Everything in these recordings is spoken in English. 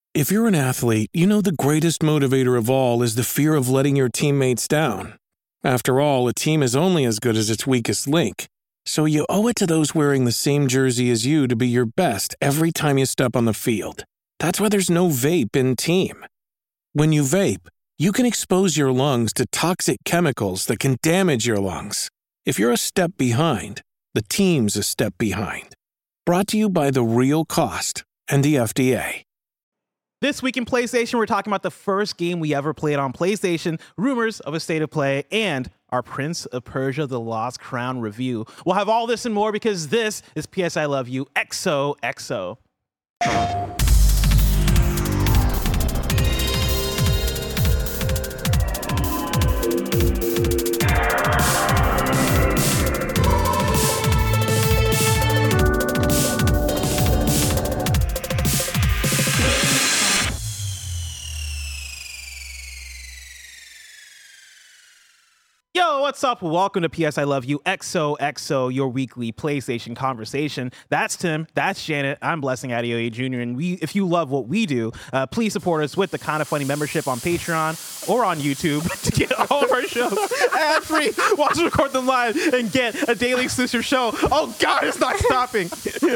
If you're an athlete, you know the greatest motivator of all is the fear of letting your teammates down. After all, a team is only as good as its weakest link. So you owe it to those wearing the same jersey as you to be your best every time you step on the field. That's why there's no vape in team. When you vape, you can expose your lungs to toxic chemicals that can damage your lungs. If you're a step behind, the team's a step behind. Brought to you by The Real Cost and the FDA. This week in PlayStation, we're talking about the first game we ever played on PlayStation, rumors of a state of play, and our Prince of Persia: The Lost Crown review. We'll have all this and more because this is PS I Love You XOXO. Yo, what's up? Welcome to PS I Love You XOXO, your weekly PlayStation conversation. That's Tim, that's Janet, I'm Blessing Adeoye Jr., and if you love what we do, please support us with the Kinda Funny membership on Patreon or on YouTube to get all of our shows ad-free, watch and record them live, and get a daily exclusive show. Oh God, it's not stopping.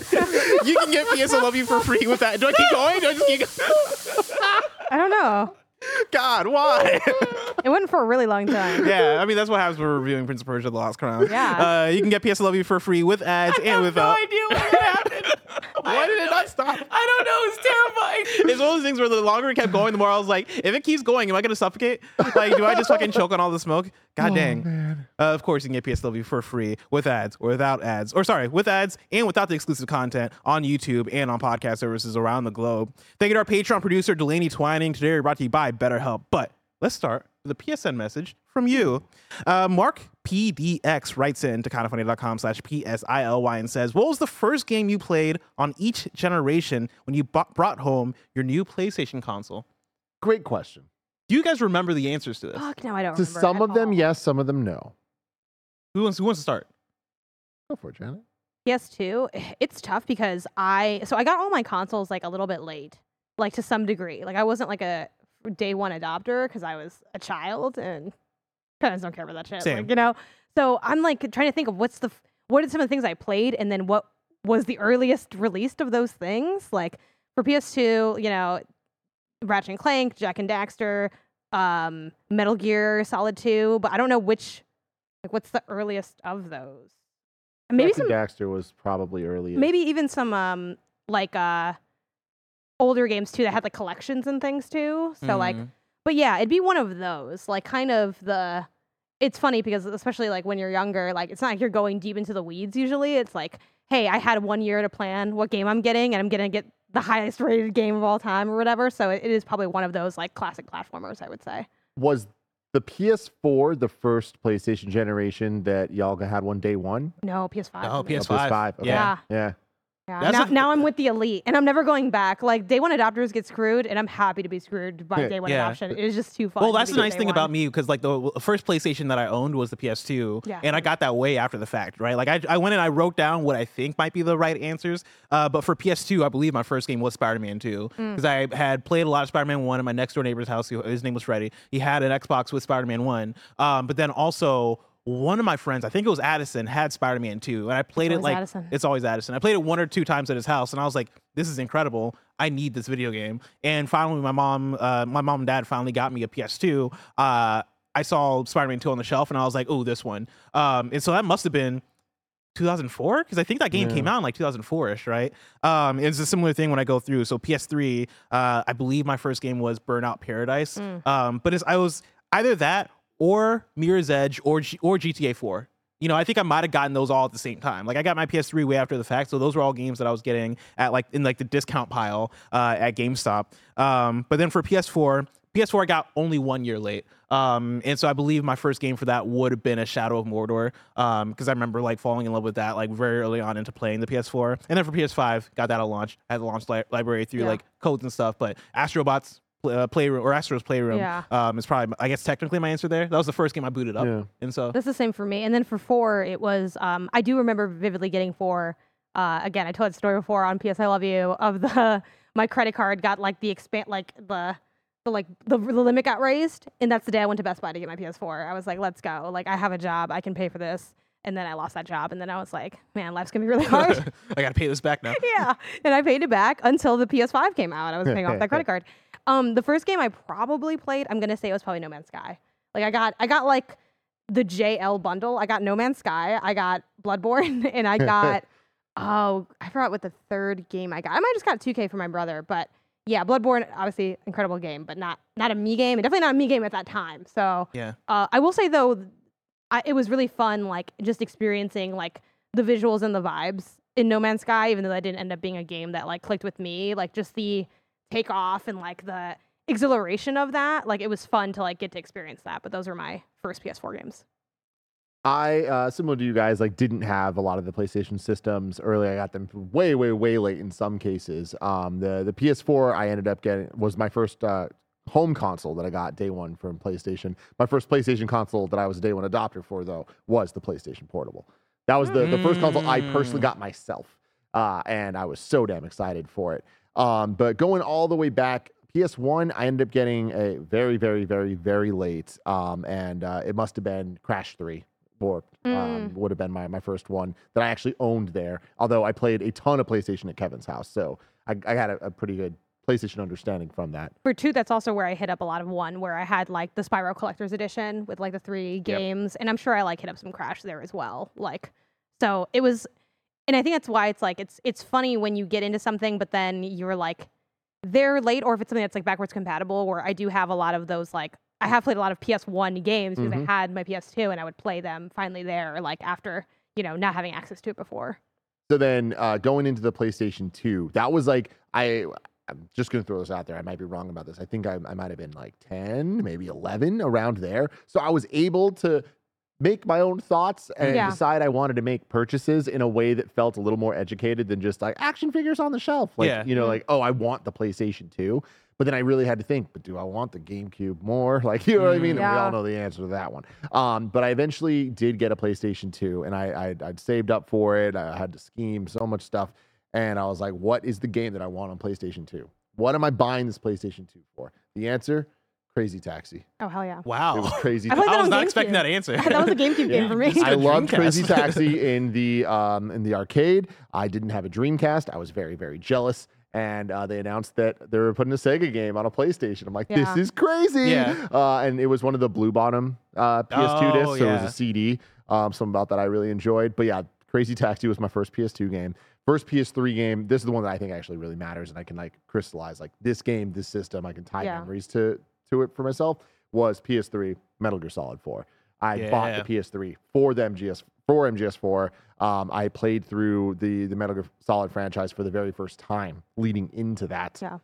You can get PS I Love You for free with that. Do I keep going? Do I just keep going? I don't know. God, why? It went for a really long time. Yeah, I mean, that's what happens when we're reviewing Prince of Persia: The Lost Crown. Yeah. You can get PS I Love You for free with ads and without. I have no idea what happened. Why did it not stop? I don't know. It's terrifying. It's one of those things where the longer it kept going, the more I was like, if it keeps going, am I going to suffocate? Like, do I just fucking choke on all the smoke? God dang. Man. Of course, you can get PS I Love You for free with ads or without ads. Or sorry, with ads and without the exclusive content on YouTube and on podcast services around the globe. Thank you to our Patreon producer, Delaney Twining. Today, we're brought to you by BetterHelp. But let's start with a PSN message from you. Mark PDX writes in to kindafunny.com/PSILY and says, what was the first game you played on each generation when you brought home your new PlayStation console? Great question. Do you guys remember the answers to this? Fuck, no, I don't To remember. some at of them, all. yes. Some of them, no. Who wants to start? Go for it, Janet. PS2, it's tough because I got all my consoles like a little bit late, like to some degree. Like I wasn't like a day one adopter because I was a child and parents don't care about that shit. Same. Like, you know? So I'm like trying to think of what are some of the things I played and then what was the earliest released of those things. Like for PS2, you know, Ratchet and Clank, Jak and Daxter, Metal Gear Solid 2, but I don't know what's the earliest of those. Maybe Jack and some Daxter was probably earliest. maybe even some older games too that had like collections and things too. So like, but yeah, it'd be one of those. Like kind of it's funny because especially like when you're younger, like it's not like you're going deep into the weeds usually. It's like, hey, I had 1 year to plan what game I'm getting and I'm gonna get the highest rated game of all time or whatever. So it is probably one of those like classic platformers, I would say. Was the PS4 the first PlayStation generation that y'all had one day one? No, PS5. Oh, for me. PS5. PS5. Okay. Yeah. Yeah. Yeah. That's Now I'm with the elite, and I'm never going back. Like day one adopters get screwed, and I'm happy to be screwed by day one Yeah. adoption. It is just too fun. Well, to that's be the nice day thing one. about me because like the first PlayStation that I owned was the PS2, Yeah. and I got that way after the fact, right? Like I went and I wrote down what I think might be the right answers. But for PS2, I believe my first game was Spider-Man 2 because I had played a lot of Spider-Man 1 in my next door neighbor's house. His name was Freddie. He had an Xbox with Spider-Man 1, but then also one of my friends, I think it was Addison, had Spider-Man 2, and I played it always like Addison. it's always Addison. I played it 1 or 2 times at his house, and I was like, "This is incredible! I need this video game." And finally, my mom and dad finally got me a PS2. I saw Spider-Man 2 on the shelf, and I was like, "Oh, this one." And so that must have been 2004 because I think that game came out in like 2004ish, right? It's a similar thing when I go through. So PS3, I believe my first game was Burnout Paradise, but I was either that or Mirror's Edge or GTA 4. You know, I think I might have gotten those all at the same time. Like I got my PS3 way after the fact, so those were all games that I was getting at like in like the discount pile at GameStop. But then for PS4 I got only 1 year late. And so I believe my first game for that would have been a Shadow of Mordor. Because I remember like falling in love with that like very early on into playing the PS4. And then for PS5, got that at launch. I had the launch library through like codes and stuff. But Astrobots Playroom or Astro's Playroom is probably, I guess, technically my answer there. That was the first game I booted up. Yeah. And so That's the same for me. And then for 4, it was I do remember vividly getting 4. Again, I told that story before on PS I Love You of the my credit card got like the limit got raised, and that's the day I went to Best Buy to get my PS4. I was like, let's go. Like, I have a job, I can pay for this. And then I lost that job, and then I was like, man, life's gonna be really hard. I gotta pay this back now. Yeah, and I paid it back until the PS5 came out. I was paying off that credit card. The first game I probably played, I'm gonna say it was probably No Man's Sky. Like I got like the JL bundle. I got No Man's Sky. I got Bloodborne, and I got I forgot what the third game I got. I might just got 2K for my brother, but yeah, Bloodborne, obviously incredible game, but not a me game, and definitely not a me game at that time. So Yeah. I will say though, it was really fun, like just experiencing like the visuals and the vibes in No Man's Sky, even though that didn't end up being a game that like clicked with me. Like just the takeoff and like the exhilaration of that. Like it was fun to like get to experience that. But those were my first PS4 games. I, similar to you guys, like didn't have a lot of the PlayStation systems early. I got them way, way, way late in some cases. The PS4 I ended up getting was my first home console that I got day one from PlayStation. My first PlayStation console that I was a day one adopter for, though, was the PlayStation Portable. That was the first console I personally got myself, and I was so damn excited for it. But going all the way back, PS1, I ended up getting a very, very, very, very late, and it must have been Crash 3. Would have been my first one that I actually owned there. Although I played a ton of PlayStation at Kevin's house, so I had a pretty good PlayStation understanding from that. For 2, that's also where I hit up a lot of 1, where I had like the Spyro Collector's Edition with like the 3 games, and I'm sure I like hit up some Crash there as well. Like, so it was, and I think that's why it's like it's funny when you get into something, but then you're like they're late, or if it's something that's like backwards compatible. Where I do have a lot of those, like I have played a lot of PS1 games because I had my PS2 and I would play them finally there, like after not having access to it before. So then going into the PlayStation 2, that was like I'm just going to throw this out there. I might be wrong about this. I think I might have been like 10, maybe 11, around there. So I was able to make my own thoughts and decide I wanted to make purchases in a way that felt a little more educated than just like action figures on the shelf. Like, like, oh, I want the PlayStation 2. But then I really had to think, but do I want the GameCube more? Like, you know what I mean? And we all know the answer to that one. But I eventually did get a PlayStation 2, and I'd saved up for it. I had to scheme so much stuff. And I was like, what is the game that I want on PlayStation 2? What am I buying this PlayStation 2 for? The answer, Crazy Taxi. Oh, hell yeah. Wow. It was Crazy I Taxi. was not expecting that answer. That was a GameCube game for me. I loved Dreamcast. Crazy Taxi in the arcade. I didn't have a Dreamcast. I was very, very jealous. And they announced that they were putting a Sega game on a PlayStation. I'm like, this is crazy. Yeah. And it was one of the Blue Bottom PS2 discs. So it was a CD. Something about that I really enjoyed. But yeah, Crazy Taxi was my first PS2 game. First PS3 game. This is the one that I think actually really matters, and I can like crystallize like this game, this system. I can tie memories to it for myself. Was PS3 Metal Gear Solid 4. I bought the PS3 for the MGS4. I played through the Metal Gear Solid franchise for the very first time leading into that. Yeah.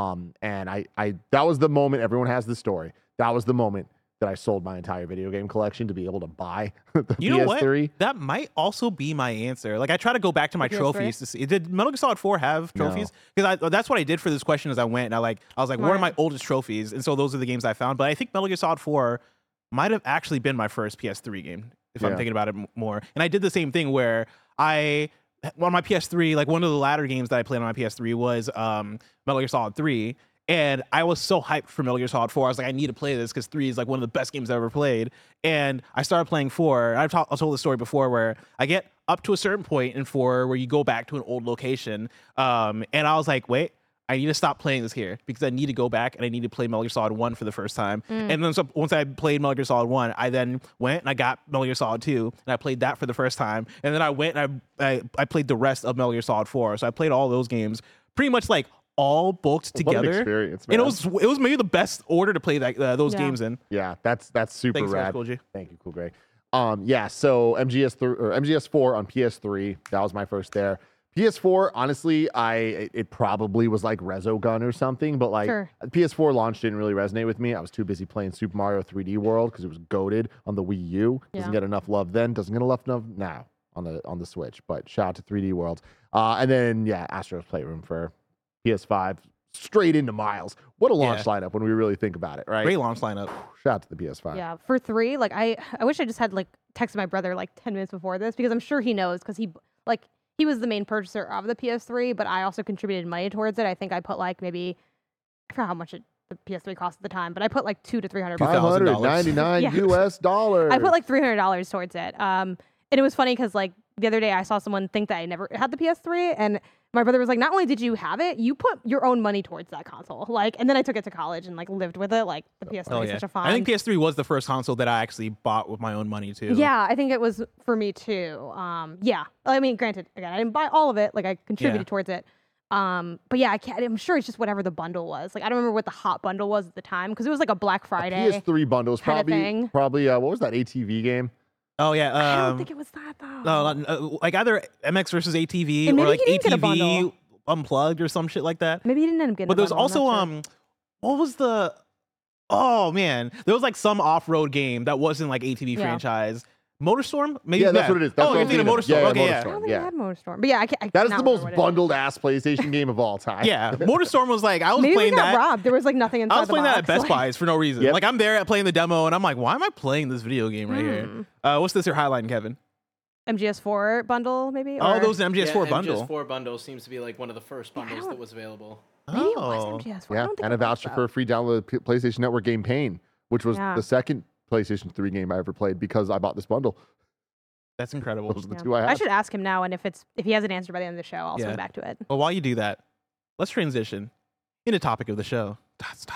And I that was the moment. Everyone has this story. That was the moment that I sold my entire video game collection to be able to buy the PS3. What? That might also be my answer. Like I try to go back to my trophies to see. Did Metal Gear Solid 4 have trophies? Because that's what I did for this question. As I went, and I was like, what are my oldest trophies? And so those are the games I found. But I think Metal Gear Solid 4 might have actually been my first PS3 game, if I'm thinking about it more. And I did the same thing where on my PS3, like one of the latter games that I played on my PS3 was Metal Gear Solid 3. And I was so hyped for Metal Gear Solid 4. I was like, I need to play this because 3 is like one of the best games I've ever played. And I started playing 4. I've told the story before where I get up to a certain point in 4 where you go back to an old location. And I was like, wait, I need to stop playing this here because I need to go back and I need to play Metal Gear Solid 1 for the first time. And then so once I played Metal Gear Solid 1, I then went and I got Metal Gear Solid 2 and I played that for the first time. And then I went and I played the rest of Metal Gear Solid 4. So I played all those games pretty much like all bulked together. What an experience, man. And it was maybe the best order to play those games in. Yeah, that's super Thanks, rad. Cool G. Thank you, Cool Greg. So MGS4 on PS3, that was my first there. PS4, honestly, it probably was like Resogun or something, but like PS4 launch didn't really resonate with me. I was too busy playing Super Mario 3D World because it was goated on the Wii U. Doesn't get enough love then, doesn't get enough love now on the Switch. But shout out to 3D World. And then Astro's Playroom for PS5, straight into Miles. What a launch lineup when we really think about it, right? Great launch lineup. Shout out to the PS5. Yeah, for 3, like I wish I just had like texted my brother like 10 minutes before this because I'm sure he knows because he was the main purchaser of the PS3, but I also contributed money towards it. I think I put like maybe I forgot how much the PS3 cost at the time, but I put like $200 to $300. $599 Yeah. US dollars. I put like $300 towards it. And it was funny because like the other day I saw someone think that I never had the PS3, and my brother was like, not only did you have it, you put your own money towards that console. Like, and then I took it to college and like lived with it. Like the PS3 is such a fun. I think PS3 was the first console that I actually bought with my own money too. Yeah, I think it was for me too. Yeah, I mean, granted, again, I didn't buy all of it. Like I contributed towards it. But yeah, I'm sure it's just whatever the bundle was. Like I don't remember what the hot bundle was at the time because it was like a Black Friday. PS3 bundles kind of probably thing. what was that ATV game? Oh yeah. I don't think it was that though. No, like either MX versus ATV And or maybe like he didn't get a ATV bundle. Unplugged or some shit like that. Maybe you didn't end up getting. But a there was bundle, also I'm not sure. what was the? Oh man, there was like some off-road game that wasn't like ATV Yeah. franchise. Motorstorm? Maybe. Yeah, that's what it is. That's oh, what you're I'm thinking of thinking Motorstorm. of. Yeah, Okay, I yeah. don't think yeah. I had Motorstorm, but yeah, I That is cannot the remember most what it is. bundled ass PlayStation game of all time. Yeah, Motorstorm was like I was Maybe we playing got that. robbed. There was like nothing inside I was the playing that at box, Best like- Buys for no reason. Yep. Like I'm there at playing the demo, and I'm like, why am I playing this video game right here? What's this here highlighting, Kevin? MGS4 bundle, maybe. Oh, or- those MGS4 bundle. MGS4 bundle seems to be like one of the first bundles don't- that was available. Maybe it Oh. was MGS4. I Yeah, don't think and a it was, voucher though. for a free download of PlayStation Network game Pain, which was Yeah. the second PlayStation 3 game I ever played because I bought this bundle. That's incredible. Those are the Yeah. two I I had. should ask him now, and if he has an answer by the end of the show, I'll Yeah. swing back to it. Well, while you do that, let's transition into topic of the show. Dots.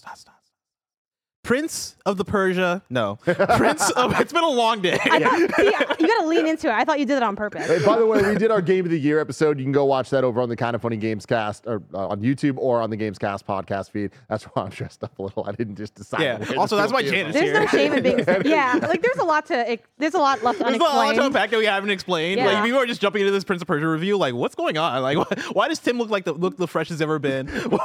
Prince of the Persia. No. Prince of. It's been a long day. See, you got to lean into it. I thought you did it on purpose. Hey, by the way, we did our Game of the Year episode. You can go watch that over on the Kind of Funny Gamescast or on YouTube or on the Gamescast podcast feed. That's why I'm dressed up a little. I didn't just decide. Yeah. to wear Also, the that's why Game Janet's of the There's no here. shame in being. Yeah, like there's a lot left There's a lot to unexplained. unpack that we haven't explained. Yeah. Like people are just jumping into this Prince of Persia review. Like, what's going on? Like, why does Tim look like the freshest ever been?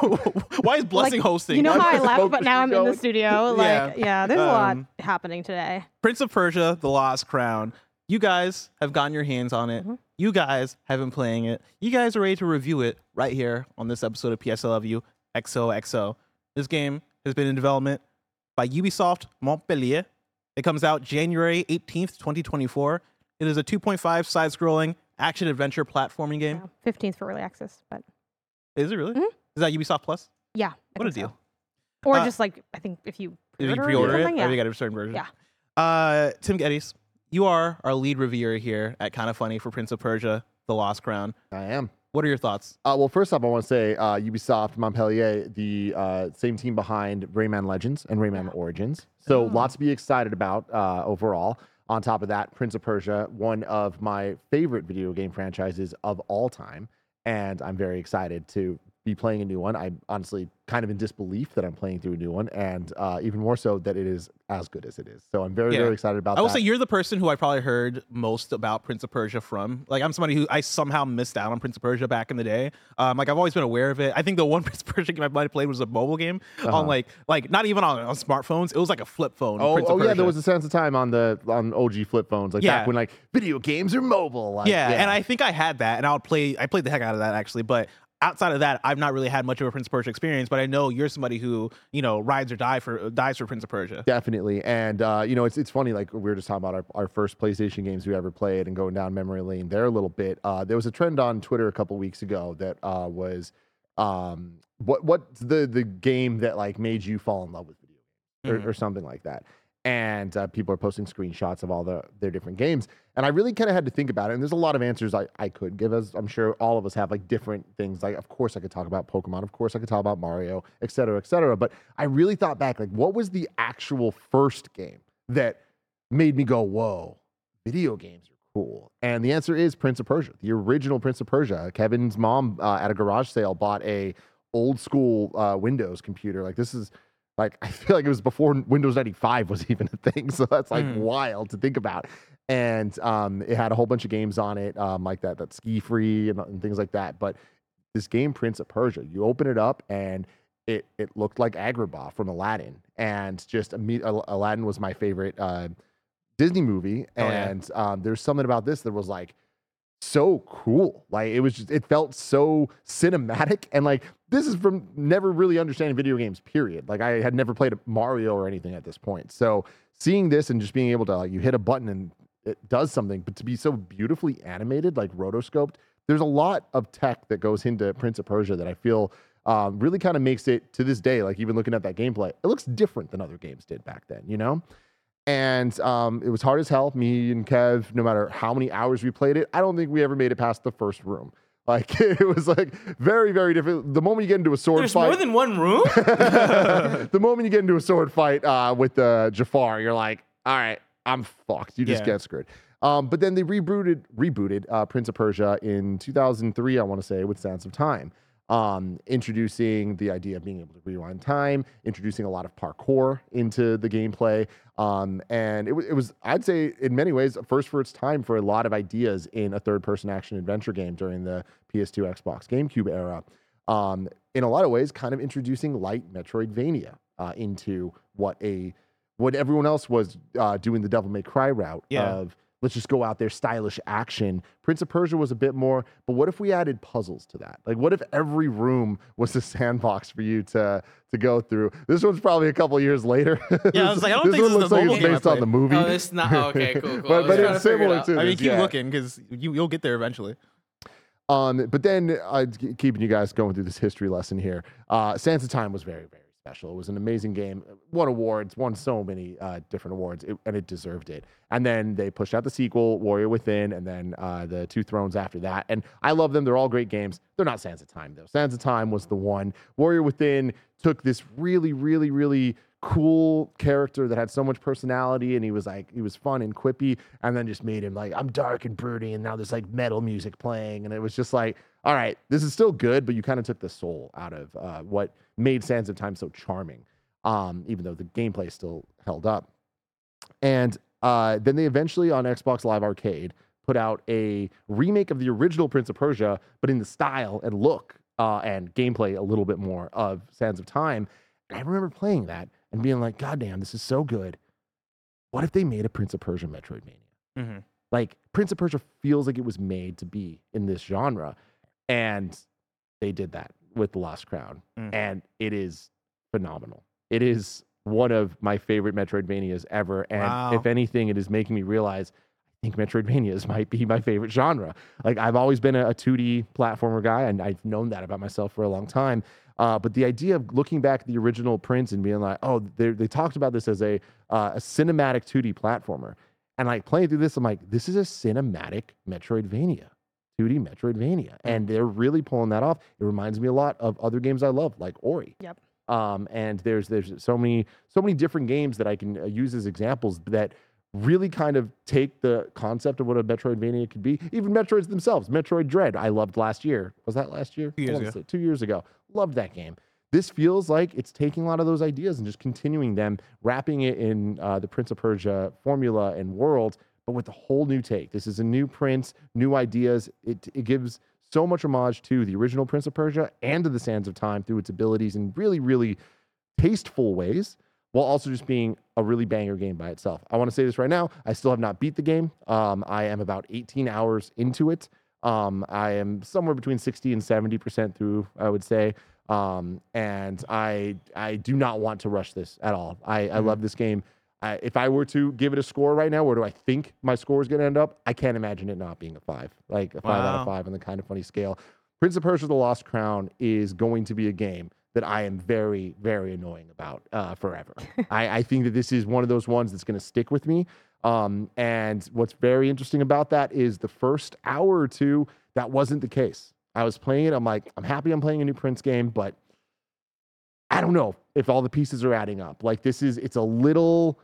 Why is Blessing Like, hosting? You know Why how I does left, Smoke but now I'm in Machine the going? studio. Like, yeah, there's a lot Um, happening today. Prince of Persia: The Lost Crown. You guys have gotten your hands on it. You guys have been playing it. You guys are ready to review it right here on this episode of PS I Love You XOXO. This game has been in development by Ubisoft Montpellier. It comes out January 18th, 2024. It is a 2.5 side-scrolling action-adventure platforming game. Yeah, 15th for early access, but Is it really? Mhm. Is that Ubisoft Plus? yeah. I What a think so. deal. Or Uh, just like, I think if you If you pre-order, pre-order it, something, or yeah. you got a certain version. Yeah. Tim Geddes, you are our lead reviewer here at Kinda Funny for Prince of Persia: The Lost Crown. I am. What are your thoughts? Well, first off, I want to say Ubisoft Montpellier, the same team behind Rayman Legends and Rayman Origins. So lots to be excited about overall. On top of that, Prince of Persia, one of my favorite video game franchises of all time. And I'm very excited to be playing a new one. I'm honestly kind of in disbelief that I'm playing through a new one, and even more so that it is as good as it is. So I'm very, Yeah. very excited about I will that. say you're the person who I probably heard most about Prince of Persia from. Like, I'm somebody who I somehow missed out on Prince of Persia back in the day. Like, I've always been aware of it. I think the one Prince of Persia game I might have played was a mobile game on like not even on smartphones. It was like a flip phone. Prince of yeah, there Persia. was a sense of time on OG flip phones, like Yeah. back when like video games are mobile. Like, yeah, and I think I had that, and I played the heck out of that actually, but. Outside of that, I've not really had much of a Prince of Persia experience, but I know you're somebody who, rides or dies for Prince of Persia. Definitely. And, it's funny, like we were just talking about our first PlayStation games we ever played and going down memory lane there a little bit. There was a trend on Twitter a couple weeks ago that was what's the game that like made you fall in love with video games or something like that. And people are posting screenshots of all their different games. And I really kind of had to think about it. And there's a lot of answers I could give, as I'm sure all of us have like different things. Like, of course, I could talk about Pokemon. Of course, I could talk about Mario, et cetera, et cetera. But I really thought back, like, what was the actual first game that made me go, whoa, video games are cool? And the answer is Prince of Persia, the original Prince of Persia. Kevin's mom at a garage sale bought a old school Windows computer. Like, this is... Like, I feel like it was before Windows 95 was even a thing. So that's like wild to think about. And it had a whole bunch of games on it, like that Ski Free and things like that. But this game, Prince of Persia, you open it up and it looked like Agrabah from Aladdin. And just Aladdin was my favorite Disney movie. Oh, yeah. And there's something about this that was like, so cool. Like it felt so cinematic, and like this is from never really understanding video games, period. Like I had never played a Mario or anything at this point. So seeing this and just being able to like you hit a button and it does something, but to be so beautifully animated, like rotoscoped, there's a lot of tech that goes into Prince of Persia that I feel really kind of makes it, to this day, like even looking at that gameplay, it looks different than other games did back then, you know? And it was hard as hell. Me and Kev, no matter how many hours we played it, I don't think we ever made it past the first room. Like, it was like very, very different. The moment you get into a sword There's fight. more than one room? The moment you get into a sword fight with Jafar, you're like, all right, I'm fucked. You just get screwed. But then they rebooted Prince of Persia in 2003, I want to say, with Sands of Time. Introducing the idea of being able to rewind time, introducing a lot of parkour into the gameplay. And it was, I'd say, in many ways, a first for its time for a lot of ideas in a third-person action adventure game during the PS2, Xbox, GameCube era. In a lot of ways, kind of introducing light Metroidvania into what everyone else was doing the Devil May Cry route of, let's just go out there, stylish action. Prince of Persia was a bit more, but what if we added puzzles to that? Like, what if every room was a sandbox for you to go through? This one's probably a couple years later. Yeah, I was like, I don't think this is the mobile it's game I based on played. the movie. Oh, it's not. Okay, cool. but it's similar to I mean, this, keep looking because you'll get there eventually. But then, keeping you guys going through this history lesson here, Sands of Time was very, very special. It was an amazing game. Won awards, won so many different awards, and it deserved it. And then they pushed out the sequel, Warrior Within, and then the Two Thrones after that. And I love them. They're all great games. They're not Sands of Time, though. Sands of Time was the one. Warrior Within took this really, really, really cool character that had so much personality, and he was fun and quippy, and then just made him like, I'm dark and broody, and now there's like metal music playing, and it was just like, all right, this is still good, but you kind of took the soul out of what made Sands of Time so charming, even though the gameplay still held up. And then they eventually, on Xbox Live Arcade, put out a remake of the original Prince of Persia, but in the style and look and gameplay a little bit more of Sands of Time. And I remember playing that and being like, God damn, this is so good. What if they made a Prince of Persia Metroidvania? Mm-hmm. Like, Prince of Persia feels like it was made to be in this genre. And they did that with The Lost Crown. And it is phenomenal. It is one of my favorite Metroidvanias ever. And if anything, it is making me realize I think Metroidvanias might be my favorite genre. Like, I've always been a 2D platformer guy, and I've known that about myself for a long time. But the idea of looking back at the original Prince and being like, oh, they talked about this as a cinematic 2D platformer. And like playing through this, I'm like, this is a cinematic Metroidvania. 2D Metroidvania, and they're really pulling that off. It reminds me a lot of other games I love, like Ori. Yep. And there's so many different games that I can use as examples that really kind of take the concept of what a Metroidvania could be. Even Metroids themselves, Metroid Dread, I loved last year. Was that last year? 2 years ago. 2 years ago. Loved that game. This feels like it's taking a lot of those ideas and just continuing them, wrapping it in the Prince of Persia formula and world, but with a whole new take. This is a new Prince, new ideas. It gives so much homage to the original Prince of Persia and to the Sands of Time through its abilities in really, really tasteful ways, while also just being a really banger game by itself. I want to say this right now. I still have not beat the game. I am about 18 hours into it. I am somewhere between 60 and 70% through, I would say. And I do not want to rush this at all. I love this game. If I were to give it a score right now, where do I think my score is going to end up? I can't imagine it not being a 5, like a 5 out of 5 on the Kind of Funny scale. Prince of Persia: The Lost Crown is going to be a game that I am very, very annoying about forever. I think that this is one of those ones that's going to stick with me. And what's very interesting about that is the first hour or two, that wasn't the case. I was playing it. I'm like, I'm happy I'm playing a new Prince game, but I don't know if all the pieces are adding up. Like, it's a little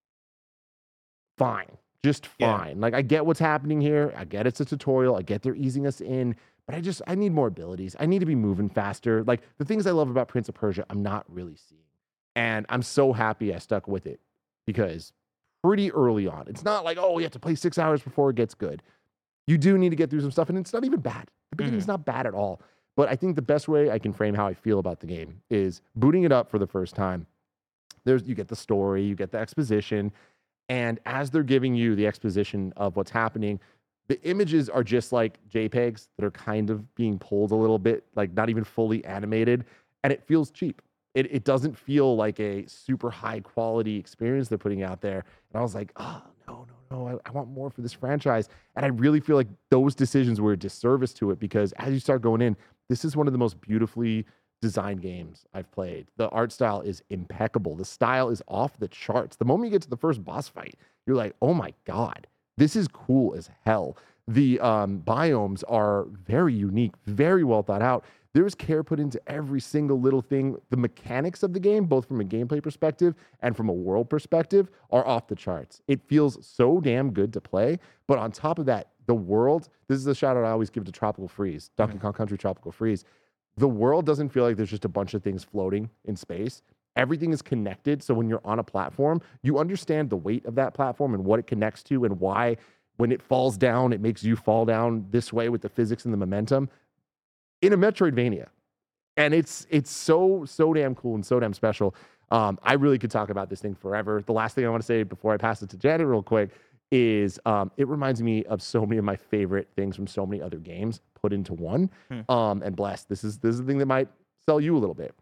fine, just fine. Like, I get what's happening here. I get it's a tutorial. I get they're easing us in, but I need more abilities. I need to be moving faster. Like, the things I love about Prince of Persia, I'm not really seeing. And I'm so happy I stuck with it, because pretty early on, it's not like, oh, you have to play 6 hours before it gets good. You do need to get through some stuff, and it's not even bad. The beginning's not bad at all. But I think the best way I can frame how I feel about the game is booting it up for the first time. You get the story, you get the exposition, and as they're giving you the exposition of what's happening, the images are just like JPEGs that are kind of being pulled a little bit, like not even fully animated, and it feels cheap. It doesn't feel like a super high quality experience they're putting out there. And I was like, oh, no. no, I want more for this franchise. And I really feel like those decisions were a disservice to it, because as you start going in, this is one of the most beautifully designed games I've played. The art style is impeccable. The style is off the charts. The moment you get to the first boss fight, you're like, oh my God, this is cool as hell. The biomes are very unique, very well thought out. There's care put into every single little thing. The mechanics of the game, both from a gameplay perspective and from a world perspective, are off the charts. It feels so damn good to play. But on top of that, the world, this is a shout out I always give to Tropical Freeze, Donkey Kong Country Tropical Freeze. The world doesn't feel like there's just a bunch of things floating in space. Everything is connected. So when you're on a platform, you understand the weight of that platform and what it connects to, and why when it falls down, it makes you fall down this way with the physics and the momentum in a Metroidvania. And it's so damn cool and so damn special. I really could talk about this thing forever. The last thing I want to say before I pass it to Janet real quick is it reminds me of so many of my favorite things from so many other games put into one. And bless, this is the thing that might sell you a little bit.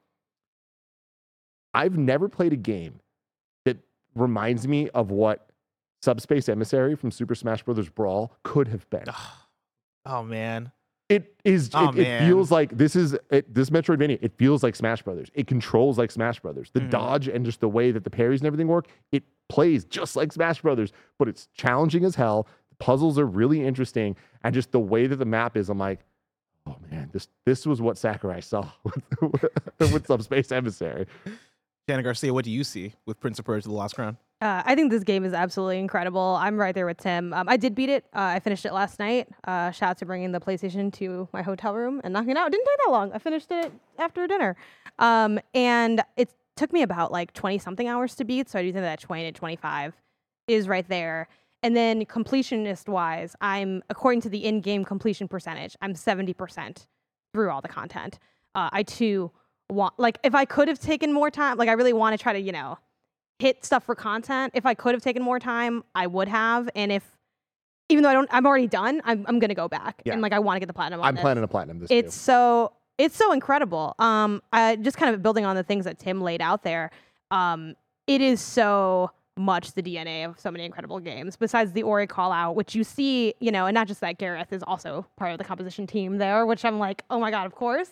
I've never played a game that reminds me of what Subspace Emissary from Super Smash Bros. Brawl could have been. Oh man. It is. Oh, it feels like this Metroidvania. It feels like Smash Brothers. It controls like Smash Brothers. The dodge and just the way that the parries and everything work, it plays just like Smash Brothers. But it's challenging as hell. The puzzles are really interesting, and just the way that the map is, I'm like, oh man, this was what Sakurai saw with Subspace Emissary. Janet Garcia, what do you see with Prince of Persia: The Lost Crown? I think this game is absolutely incredible. I'm right there with Tim. I did beat it. I finished it last night. Shout out to bringing the PlayStation to my hotel room and knocking it out. It didn't take that long. I finished it after dinner. And it took me about like 20-something hours to beat, so I do think that 20 to 25 is right there. And then completionist-wise, according to the in-game completion percentage, I'm 70% through all the content. I too want, like, if I could have taken more time, like I really want to try to, hit stuff for content. If I could have taken more time, I would have. And even though I'm already done, I'm gonna go back. Yeah. And like I want to get the platinum on I'm this. planning a platinum this It's so incredible. I just kind of building on the things that Tim laid out there. It is so much the DNA of so many incredible games, besides the Ori call out, which you see, and not just that, Gareth is also part of the composition team there, which I'm like, oh my God, of course.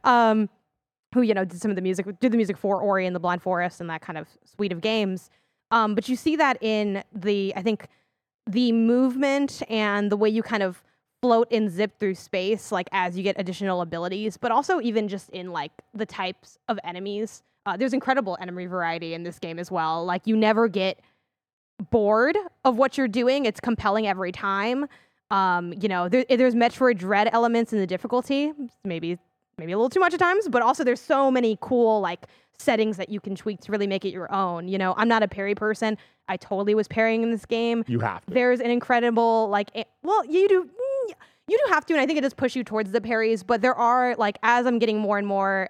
Who, did some of the music, did the music for Ori and the Blind Forest and that kind of suite of games. But you see that in I think the movement and the way you kind of float and zip through space, like as you get additional abilities, but also even just in like the types of enemies. There's incredible enemy variety in this game as well. Like you never get bored of what you're doing. It's compelling every time. There's Metroid Dread elements in the difficulty, maybe a little too much at times, but also there's so many cool like settings that you can tweak to really make it your own. I'm not a parry person. I totally was parrying in this game. You have to. There's an incredible you do have to, and I think it does push you towards the parries, but there are like, as I'm getting more and more,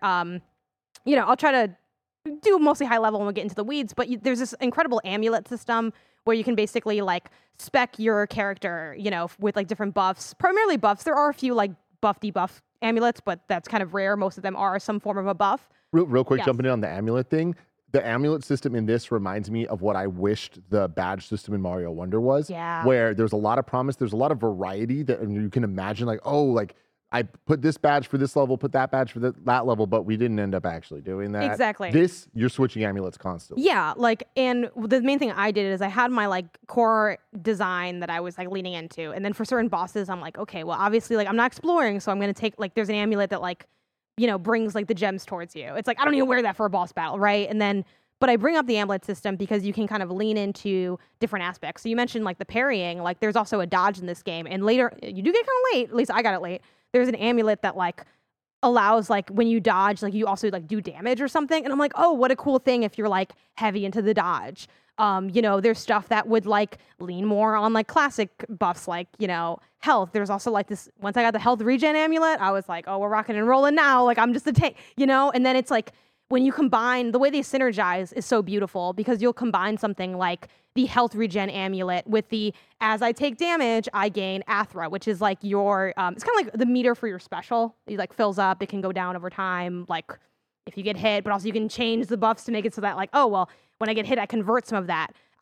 I'll try to do mostly high level when we get into the weeds, but there's this incredible amulet system where you can basically like spec your character, with like different buffs, primarily buffs. There are a few like buff debuff amulets, but that's kind of rare. Most of them are some form of a buff. Real quick, Yes. Jumping in on the amulet thing. The amulet system in this reminds me of what I wished the badge system in Mario Wonder was. Yeah. Where there's a lot of promise, there's a lot of variety that you can imagine, like, oh, like I put this badge for this level, put that badge for that level, but we didn't end up actually doing that. Exactly. This, you're switching amulets constantly. Yeah, like, and the main thing I did is I had my like core design that I was like leaning into, and then for certain bosses, I'm like, okay, well, obviously, like I'm not exploring, so I'm gonna take like there's an amulet that like, brings like the gems towards you. It's like I don't even wear that for a boss battle, right? And then, but I bring up the amulet system because you can kind of lean into different aspects. So you mentioned like the parrying, like there's also a dodge in this game, and later you do get kind of late. At least I got it late. There's an amulet that like allows like when you dodge, like you also like do damage or something. And I'm like, oh, what a cool thing if you're like heavy into the dodge. There's stuff that would like lean more on like classic buffs, like, health. There's also like this, once I got the health regen amulet, I was like, oh, we're rocking and rolling now. Like I'm just a tank, and then it's like, when you combine, the way they synergize is so beautiful because you'll combine something like the health regen amulet with the, as I take damage, I gain Athra, which is like your, it's kind of like the meter for your special. It like fills up, it can go down over time, like if you get hit, but also you can change the buffs to make it so that like, oh, well, when I get hit, I convert some of that.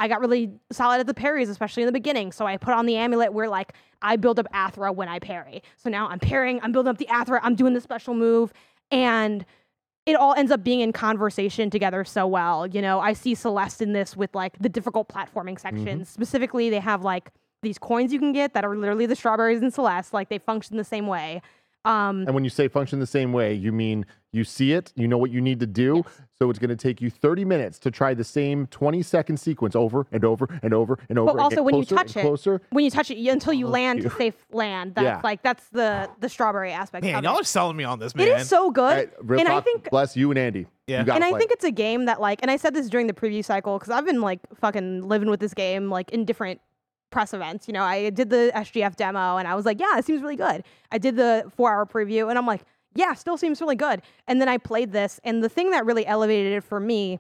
I got really solid at the parries, especially in the beginning. So I put on the amulet where like I build up Athra when I parry. So now I'm parrying, I'm building up the Athra, I'm doing the special move, and it all ends up being in conversation together so well. You know, I see Celeste in this with like the difficult platforming sections. Specifically, they have like these coins you can get that are literally the strawberries in Celeste. Like they function the same way. And when you say function the same way, you mean you see it, you know what you need to do. Yes. So it's going to take you 30 minutes to try the same 20-second sequence over and over and over and over. But and also get when you closer touch and closer. when you touch it until you land you. safe land. That's Yeah. like that's the strawberry aspect. Man, of y'all it. are selling me on this, man. It is so good, Hey, real and I talk, think bless you and Andy. Yeah. You gotta and I play think it. it's a game that like, and I said this during the preview cycle because I've been like fucking living with this game like in different press events. You know, I did the SGF demo and I was like, yeah, it seems really good. I did the 4-hour preview and I'm like, yeah, still seems really good. And then I played this, and the thing that really elevated it for me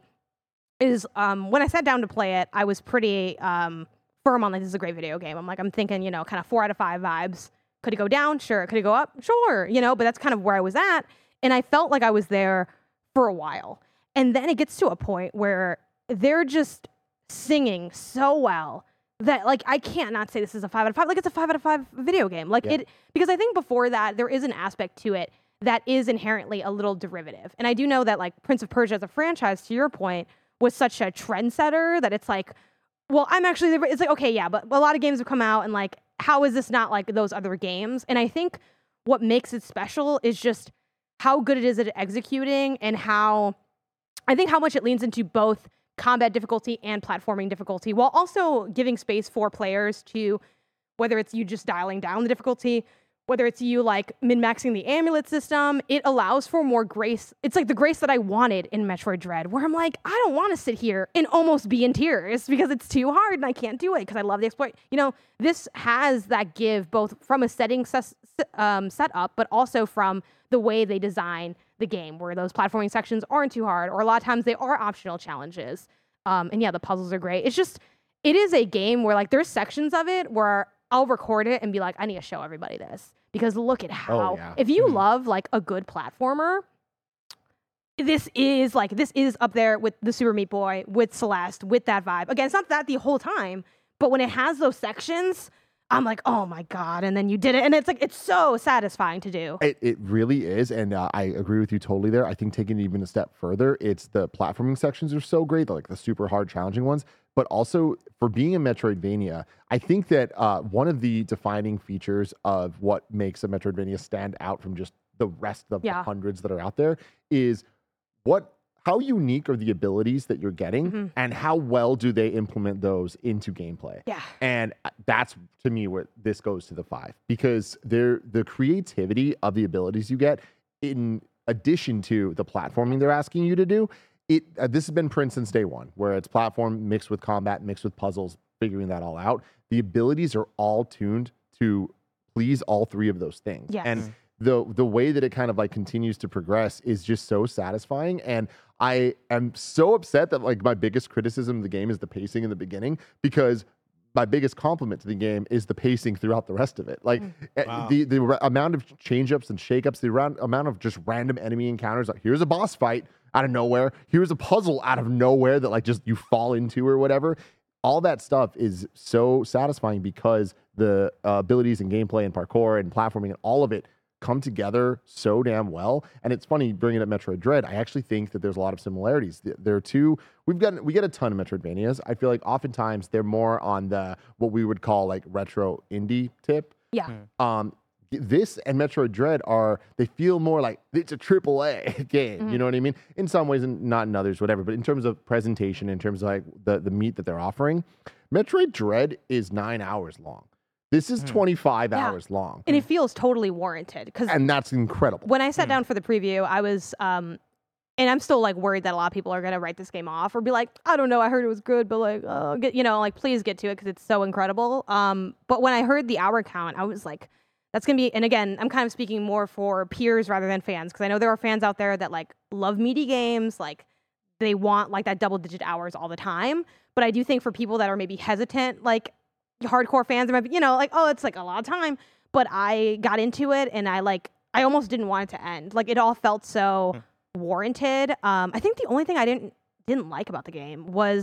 is when I sat down to play it, I was pretty firm on like, this is a great video game. I'm thinking, you know, kind of 4 out of 5 vibes. Could it go down? Sure. Could it go up? Sure. You know, but that's kind of where I was at. And I felt like I was there for a while. And then it gets to a point where they're just singing so well that like I can't not say this is a 5 out of 5. Like it's a 5 out of 5 video game. Like Yeah. it, because I think before that there is an aspect to it that is inherently a little derivative. And I do know that like Prince of Persia as a franchise, to your point, was such a trendsetter that it's like, well, I'm actually, it's like, okay, yeah, but a lot of games have come out and like, how is this not like those other games? And I think what makes it special is just how good it is at executing and how much it leans into both combat difficulty and platforming difficulty while also giving space for players to, whether it's you just dialing down the difficulty, whether it's you like min-maxing the amulet system, it allows for more grace. It's like the grace that I wanted in Metroid Dread, where I'm like, I don't want to sit here and almost be in tears because it's too hard and I can't do it because I love the exploit. You know, this has that give both from a setting setup, but also from the way they design the game, where those platforming sections aren't too hard, or a lot of times they are optional challenges. And yeah, the puzzles are great. It's just, it is a game where like there's sections of it where I'll record it and be like, I need to show everybody this. Because look at how, yeah. if you love like a good platformer, this is up there with the Super Meat Boy, with Celeste, with that vibe. Again, it's not that the whole time, but when it has those sections, I'm like, oh my God. And then you did it. And it's like, it's so satisfying to do. It really is. And I agree with you totally there. I think taking it even a step further, it's the platforming sections are so great, like the super hard challenging ones. But also for being a Metroidvania, I think that one of the defining features of what makes a Metroidvania stand out from just the rest of the hundreds that are out there is how unique are the abilities that you're getting and how well do they implement those into gameplay. Yeah. And that's, to me, where this goes to the 5, because the creativity of the abilities you get, in addition to the platforming they're asking you to do, this has been Prince since day one, where it's platform mixed with combat, mixed with puzzles, figuring that all out. The abilities are all tuned to please all 3 of those things. Yes. And the way that it kind of like continues to progress is just so satisfying. And I am so upset that like my biggest criticism of the game is the pacing in the beginning, because my biggest compliment to the game is the pacing throughout the rest of it. Like the amount of change-ups and shake-ups, the amount of just random enemy encounters. Like here's a boss fight out of nowhere. Here's a puzzle out of nowhere that like just you fall into or whatever. All that stuff is so satisfying because the abilities and gameplay and parkour and platforming and all of it come together so damn well. And it's funny bringing up Metroid Dread. I actually think that there's a lot of similarities. There are two. We get a ton of Metroidvanias. I feel like oftentimes they're more on the what we would call like retro indie tip. Yeah. This and Metroid Dread they feel more like it's a AAA game. You know what I mean? In some ways and not in others, whatever. But in terms of presentation, in terms of like the meat that they're offering, Metroid Dread is 9 hours long. This is 25 hours long. And it feels totally warranted. And that's incredible. When I sat down for the preview, I was, and I'm still like worried that a lot of people are going to write this game off or be like, I don't know, I heard it was good, but like, please get to it because it's so incredible. But when I heard the hour count, I was like, that's going to be, and again, I'm kind of speaking more for peers rather than fans, because I know there are fans out there that like love meaty games, like they want like that double-digit hours all the time. But I do think for people that are maybe hesitant, like hardcore fans, there might be, like, oh, it's like a lot of time. But I got into it and I almost didn't want it to end. Like it all felt so warranted. I think the only thing I didn't like about the game was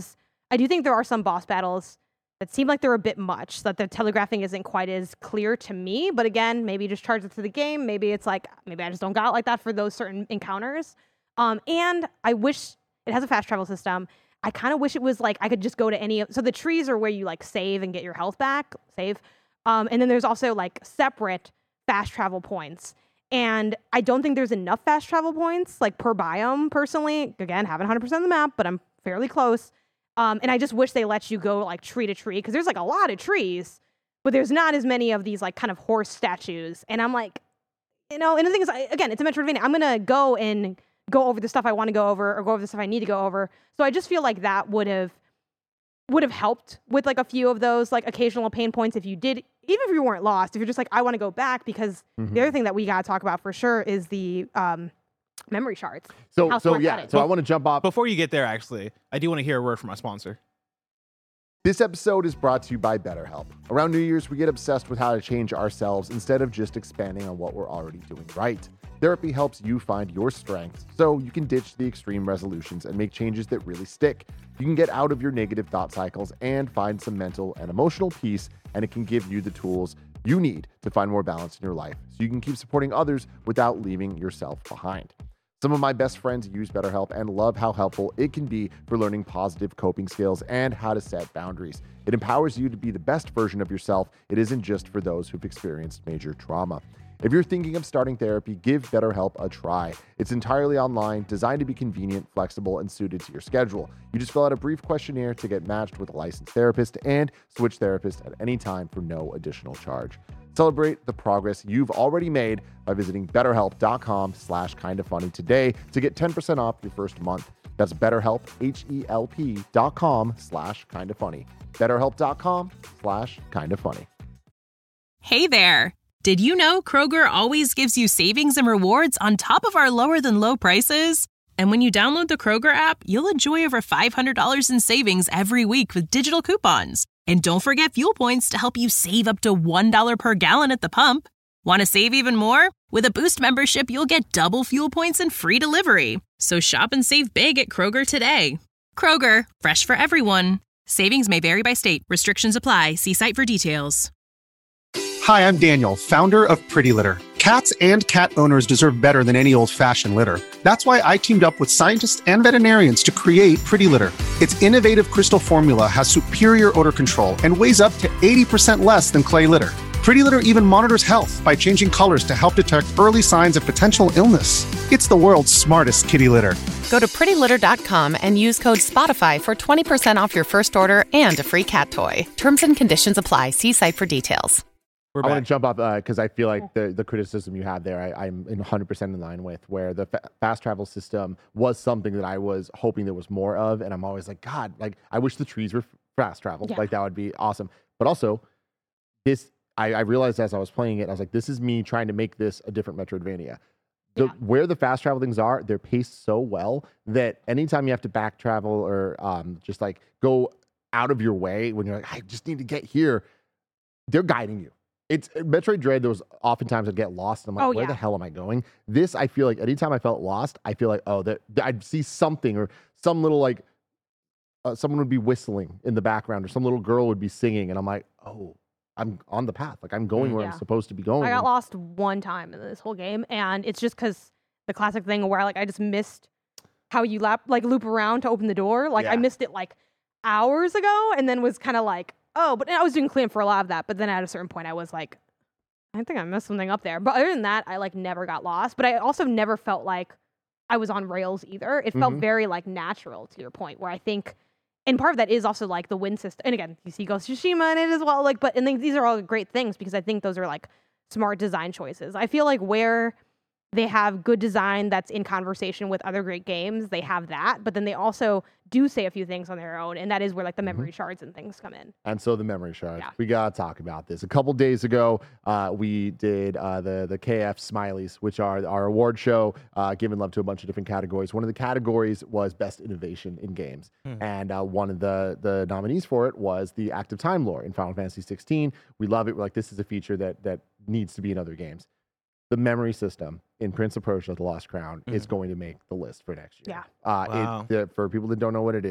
I do think there are some boss battles that seem like they're a bit much, so that the telegraphing isn't quite as clear to me. But again, maybe just charge it through the game. Maybe it's like, maybe I just don't got it like that for those certain encounters. And I wish it has a fast travel system. I kind of wish it was like I could just go to any. So the trees are where you like save and get your health back, and then there's also like separate fast travel points. And I don't think there's enough fast travel points like per biome. Personally, again, haven't 100% of the map, but I'm fairly close. And I just wish they let you go like tree to tree because there's like a lot of trees, but there's not as many of these like kind of horse statues. And I'm like, and the thing is, again, it's a Metroidvania. I'm gonna go over the stuff I want to go over or go over the stuff I need to go over. So I just feel like that would have helped with like a few of those like occasional pain points if you did, even if you weren't lost, if you're just like, I want to go back, because the other thing that we got to talk about for sure is the memory shards. So I want to jump off. Before you get there, actually, I do want to hear a word from our sponsor. This episode is brought to you by BetterHelp. Around New Year's, we get obsessed with how to change ourselves instead of just expanding on what we're already doing right. Therapy helps you find your strengths so you can ditch the extreme resolutions and make changes that really stick. You can get out of your negative thought cycles and find some mental and emotional peace, and it can give you the tools you need to find more balance in your life so you can keep supporting others without leaving yourself behind. Some of my best friends use BetterHelp and love how helpful it can be for learning positive coping skills and how to set boundaries. It empowers you to be the best version of yourself. It isn't just for those who've experienced major trauma. If you're thinking of starting therapy, give BetterHelp a try. It's entirely online, designed to be convenient, flexible, and suited to your schedule. You just fill out a brief questionnaire to get matched with a licensed therapist and switch therapists at any time for no additional charge. Celebrate the progress you've already made by visiting betterhelp.com/kindafunny today to get 10% off your first month. That's BetterHelp, HELP.com/kindafunny. BetterHelp.com/kindafunny. Hey there. Did you know Kroger always gives you savings and rewards on top of our lower than low prices? And when you download the Kroger app, you'll enjoy over $500 in savings every week with digital coupons. And don't forget fuel points to help you save up to $1 per gallon at the pump. Want to save even more? With a Boost membership, you'll get double fuel points and free delivery. So shop and save big at Kroger today. Kroger, fresh for everyone. Savings may vary by state. Restrictions apply. See site for details. Hi, I'm Daniel, founder of Pretty Litter. Cats and cat owners deserve better than any old-fashioned litter. That's why I teamed up with scientists and veterinarians to create Pretty Litter. Its innovative crystal formula has superior odor control and weighs up to 80% less than clay litter. Pretty Litter even monitors health by changing colors to help detect early signs of potential illness. It's the world's smartest kitty litter. Go to prettylitter.com and use code SPOTIFY for 20% off your first order and a free cat toy. Terms and conditions apply. See site for details. I want to jump up because I feel like the criticism you have there, I'm 100% in line with, where the fast travel system was something that I was hoping there was more of. And I'm always like, God, like I wish the trees were fast travel. Yeah. Like that would be awesome. But also I realized as I was playing it, I was like, this is me trying to make this a different Metroidvania. Where the fast travel things are, they're paced so well that anytime you have to back travel or just like go out of your way when you're like, I just need to get here, they're guiding you. It's Metroid Dread. There was oftentimes I'd get lost. And I'm like, where the hell am I going? This, I feel like anytime I felt lost, I feel like, that I'd see something or some little like someone would be whistling in the background or some little girl would be singing. And I'm like, I'm on the path. Like I'm going where I'm supposed to be going. I got lost one time in this whole game. And it's just because the classic thing where like I just missed how you loop around to open the door. Like I missed it like hours ago and then was kind of like, but I was doing cleanup for a lot of that. But then at a certain point, I was like, I think I messed something up there. But other than that, I like never got lost. But I also never felt like I was on rails either. It felt very like natural to your point, where I think, and part of that is also like the wind system. And again, you see Ghost of Tsushima in it as well. Like, and these are all great things because I think those are like smart design choices. I feel like where they have good design that's in conversation with other great games, they have that, but then they also do say a few things on their own, and that is where like the memory shards and things come in. And so the memory shards, we gotta talk about this. A couple days ago, we did the KF Smileys, which are our award show, giving love to a bunch of different categories. One of the categories was Best Innovation in Games, and one of the nominees for it was the Active Time lore in Final Fantasy 16. We love it. We're like, this is a feature that needs to be in other games. The memory system in Prince of Persia: The Lost Crown is going to make the list for next year. Yeah. For people that don't know what it is,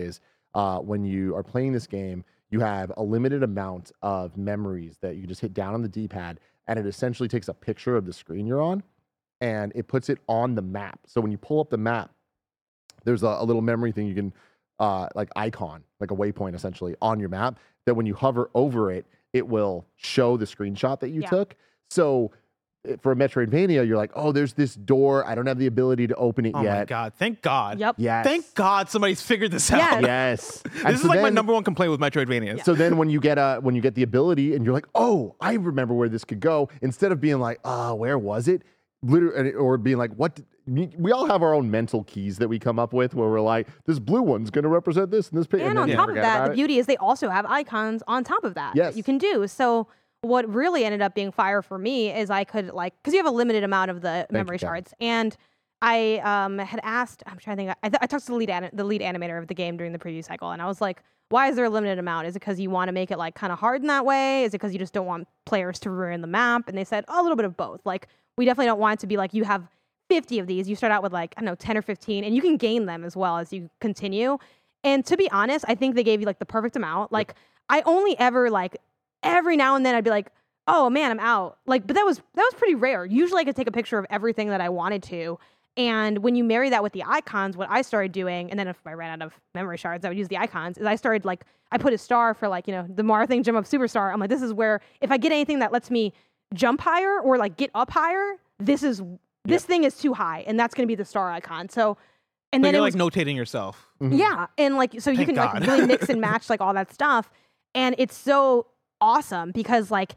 when you are playing this game, you have a limited amount of memories that you just hit down on the D-pad, and it essentially takes a picture of the screen you're on, and it puts it on the map. So when you pull up the map, there's a little memory thing you can, like icon, like a waypoint essentially on your map, that when you hover over it, it will show the screenshot that you took. So for a Metroidvania, you're like, oh, there's this door. I don't have the ability to open it yet. Oh my God. Thank God. Yep. Yes. Thank God somebody's figured this Yes. out. Yes. This is like my number one complaint with Metroidvania. So then when you get the ability and you're like, oh, I remember where this could go, instead of being like, where was it? Literally, or being like, what? We all have our own mental keys that we come up with where we're like, this blue one's going to represent this and this picture. And on top of that, the beauty is they also have icons on top of that Yes. you can do. So what really ended up being fire for me is I could because you have a limited amount of the memory shards. And I had asked, I'm trying to think, I talked to the lead animator of the game during the preview cycle. And I was like, why is there a limited amount? Is it because you want to make it like kind of hard in that way? Is it because you just don't want players to ruin the map? And they said, a little bit of both. Like, we definitely don't want it to be like you have 50 of these. You start out with like, I don't know, 10 or 15, and you can gain them as well as you continue. And to be honest, I think they gave you like the perfect amount. Like, I only ever like every now and then I'd be like, oh man, I'm out. Like, but that was pretty rare. Usually I could take a picture of everything that I wanted to. And when you marry that with the icons, what I started doing, and then if I ran out of memory shards, I would use the icons, is I started like, I put a star for like, the Mario thing, jump up superstar. I'm like, this is where if I get anything that lets me jump higher or like get up higher, this thing is too high, and that's going to be the star icon. So, and then you're it like was, notating yourself. yeah, and like so you Thank can God. like really mix and match like all that stuff, and it's so awesome because like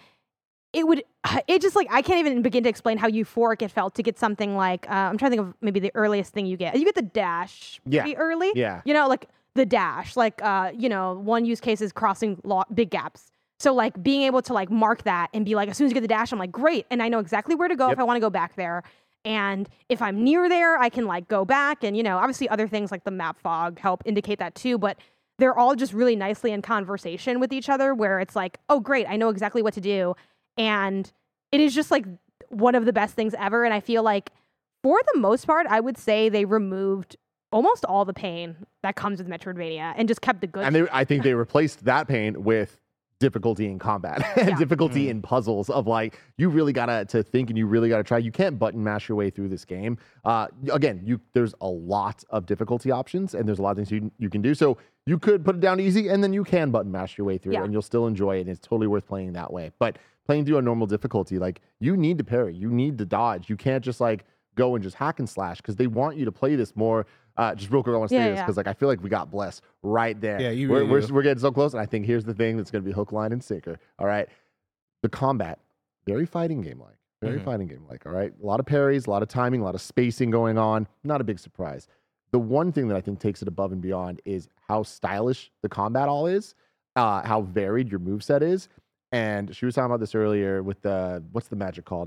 it just like I can't even begin to explain how euphoric it felt to get something like I'm trying to think of maybe the earliest thing you get the dash pretty early, like the dash, like one use case is crossing big gaps. So like being able to like mark that and be like, as soon as you get the dash, I'm like, great. And I know exactly where to go if I want to go back there. And if I'm near there, I can like go back. And, obviously other things like the map fog help indicate that too. But they're all just really nicely in conversation with each other where it's like, oh, great. I know exactly what to do. And it is just like one of the best things ever. And I feel like for the most part, I would say they removed almost all the pain that comes with Metroidvania and just kept the good. And I think they replaced that pain with difficulty in combat and difficulty in puzzles of like, you really gotta to think and you really gotta try. You can't button mash your way through this game. Again, there's a lot of difficulty options and there's a lot of things you can do. So you could put it down easy and then you can button mash your way through it and you'll still enjoy it. And it's totally worth playing that way. But playing through a normal difficulty, like you need to parry, you need to dodge. You can't just like go and just hack and slash because they want you to play this more. Just real quick, I want to say this because like I feel like we got blessed right there. Yeah, we're getting so close, and I think here's the thing that's going to be hook, line, and sinker. All right, the combat, very fighting game like, fighting game like. All right, a lot of parries, a lot of timing, a lot of spacing going on. Not a big surprise. The one thing that I think takes it above and beyond is how stylish the combat all is, how varied your moveset is. And she was talking about this earlier with the, what's the magic called?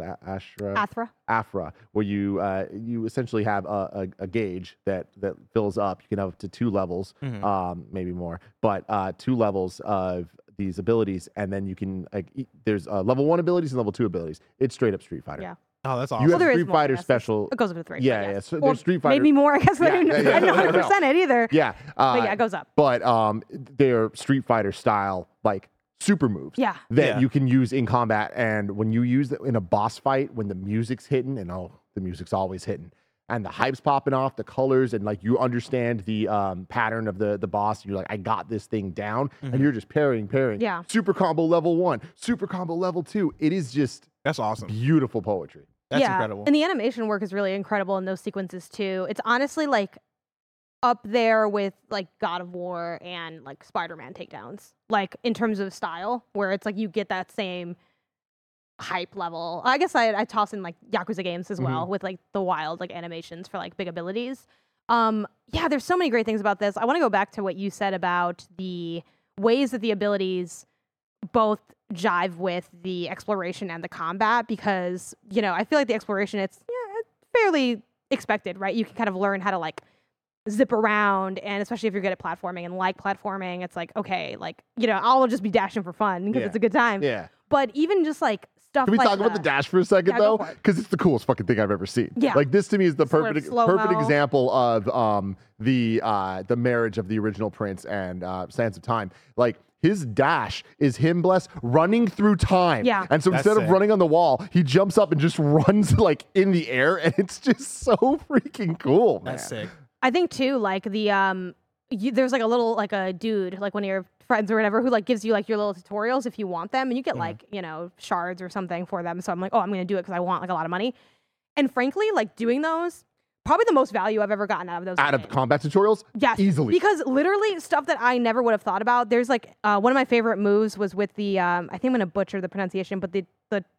Aphra, where you essentially have a gauge that fills up. You can have up to 2 levels, maybe more, but 2 levels of these abilities. And then you can, there's level 1 abilities and level 2 abilities. It's straight up Street Fighter. Yeah. Oh, that's awesome. You have there is Street more, Fighter I guess. special. It goes up to 3. Yeah, yeah. So there's Street Fighter. Maybe more. I guess I didn't know 100% it either. Yeah. But yeah, it goes up. But they're Street Fighter style, like, super moves that you can use in combat. And when you use it in a boss fight, when the music's hitting, and the music's always hitting, and the hype's popping off, the colors, and like you understand the pattern of the boss, and you're like, I got this thing down, and you're just parrying. Yeah. Super combo level 1, super combo level 2. It is just That's awesome. beautiful poetry. That's incredible. And the animation work is really incredible in those sequences too. It's honestly like up there with like God of War and like Spider-Man takedowns, like in terms of style, where it's like you get that same hype level. I guess I toss in like Yakuza games as well with like the wild like animations for like big abilities. There's so many great things about this. I want to go back to what you said about the ways that the abilities both jive with the exploration and the combat, because I feel like the exploration it's fairly expected, right? You can kind of learn how to like zip around, and especially if you're good at platforming and like platforming, it's like, okay, like I'll just be dashing for fun because it's a good time. Yeah. But even just like stuff Can we like talk about the that. dash for a second, Yeah, go though? for it. Because it's the coolest fucking thing I've ever seen. Yeah. Like, this to me is the Sort of perfect slow-mo. example of the marriage of the original Prince and Sands of Time. Like, his dash is him, Bless, running through time. Yeah. And so That's instead of sick. running on the wall, he jumps up and just runs, like, in the air. And it's just so freaking cool, man. That's sick. I think too, like there's like a little like a dude, like one of your friends or whatever, who like gives you like your little tutorials if you want them, and you get like shards or something for them. So I'm like, oh, I'm gonna do it because I want like a lot of money. And frankly, like doing those, probably the most value I've ever gotten out of those. Out of games. combat tutorials? Yes, Easily. because literally stuff that I never would have thought about. There's like one of my favorite moves was with the I think I'm gonna butcher the pronunciation, but the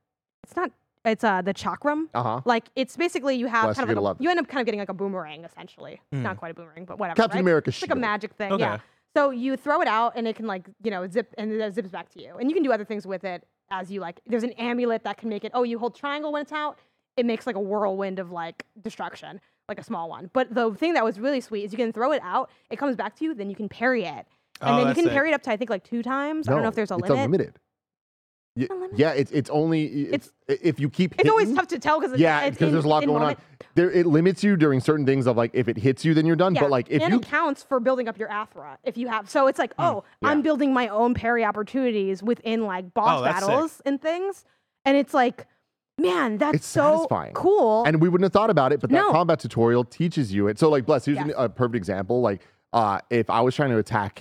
chakram. Uh-huh. Like it's basically you have Bless, kind you're of gonna like love it. you end up kind of getting like a boomerang essentially. Not quite a boomerang, but whatever. Captain right? America's It's like a shield. magic thing. Okay. Yeah. So you throw it out and it can like zip and it zips back to you, and you can do other things with it as you like. There's an amulet that can make it. Oh, you hold triangle when it's out. It makes like a whirlwind of like destruction, like a small one. But the thing that was really sweet is you can throw it out. It comes back to you. Then you can parry it, and Oh, then you that's can sick. parry it up to I think like 2 times. I don't know if there's a it's limit. unlimited. Unlimited? Yeah, it's only if you keep. It's always hitting- tough to tell because Yeah, because there's a lot going on. There, it limits you during certain things of like if it hits you, then you're done. Yeah, But like if and you it counts for building up your Athra if you have. So it's like, oh, I'm building my own parry opportunities within like boss Oh, that's sick. battles and things, and it's like, man, that's It's so satisfying. cool. and we wouldn't have thought about it, but that No. combat tutorial teaches you it. So like, Bless, here's Yes. a perfect example. Like, if I was trying to attack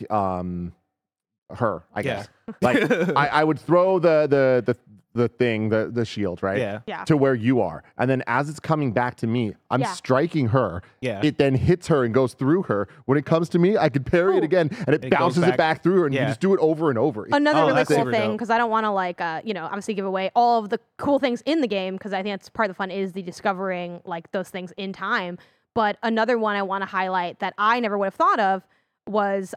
her, I guess, like I would throw the thing, the shield, right? Yeah. Yeah. To where you are. And then as it's coming back to me, I'm Yeah. striking her. Yeah. It then hits her and goes through her. When it comes to me, I could parry it Ooh. again and it It bounces goes it back. back through her and you Yeah. just do it over and over. It's Another Oh, really that's cool super thing, dope. because I don't want to like, obviously give away all of the cool things in the game, because I think that's part of the fun is the discovering like those things in time. But another one I want to highlight that I never would have thought of was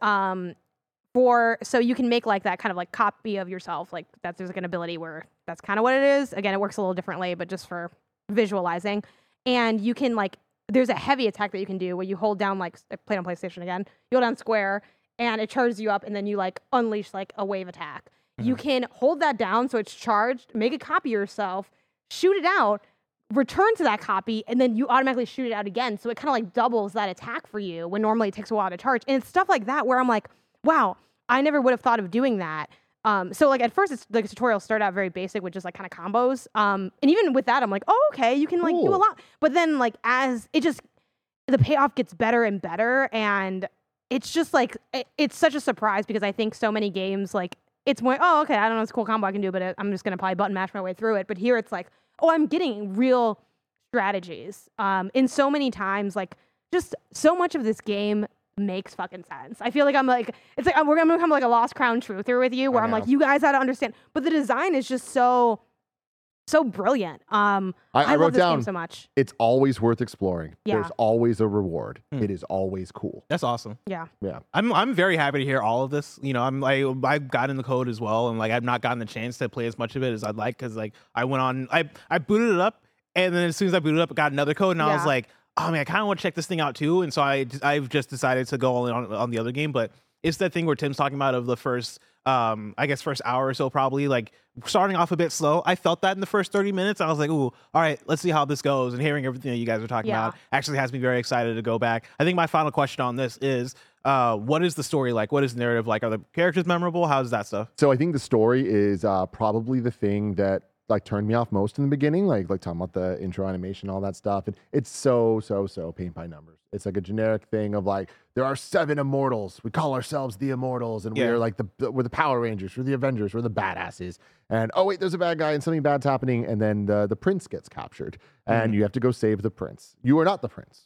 so you can make like that kind of like copy of yourself, like that there's like an ability where that's kind of what it is. Again, it works a little differently, but just for visualizing. And you can like, there's a heavy attack that you can do where you hold down, like play on PlayStation again, you hold down square and it charges you up and then you like unleash like a wave attack. You can hold that down so it's charged, make a copy of yourself, shoot it out, return to that copy, and then you automatically shoot it out again. So it kind of like doubles that attack for you when normally it takes a while to charge. And it's stuff like that where I'm like, wow, I never would have thought of doing that. So like at first it's like tutorials start out very basic with just like kind of combos. And even with that, I'm like, oh, okay, you can like do a Cool. lot. But then like as it just, the payoff gets better and better. And it's just like, it's such a surprise because I think so many games, like it's more, oh, okay, I don't know, it's a cool combo I can do, but I'm just going to probably button mash my way through it. But here it's like, oh, I'm getting real strategies. In so many times, like just so much of this game makes fucking sense. I feel like I'm like, it's like we're gonna become like a Lost Crown truther with you, where I'm know. like, you guys gotta understand. But the design is just so brilliant. I wrote love this down, game so much. it's always worth exploring. Yeah. There's always a reward. It is always cool. That's awesome. Yeah. Yeah. I'm very happy to hear all of this. You know, I got in the code as well, and like I've not gotten the chance to play as much of it as I'd like because like I went on, I booted it up, and then as soon as I booted up, I got another code, and I was Yeah. like, oh man, I kind of want to check this thing out too, and so I've just decided to go all in on the other game. But it's that thing where Tim's talking about of the first, I guess first hour or so probably like starting off a bit slow. I felt that in the first 30 minutes. I was like, ooh, all right, let's see how this goes. And hearing everything that you guys are talking Yeah. about actually has me very excited to go back. I think my final question on this is, what is the story like? What is the narrative like? Are the characters memorable? How's that stuff? So I think the story is probably the thing that like turned me off most in the beginning, like talking about the intro animation, all that stuff. And it's so paint by numbers. It's like a generic thing of like, there are 7 immortals. We call ourselves the Immortals, and Yeah. we're like we're the Power Rangers, we're the Avengers, we're the badasses. And oh wait, there's a bad guy and something bad's happening, and then the prince gets captured, and you have to go save the prince. You are not the prince.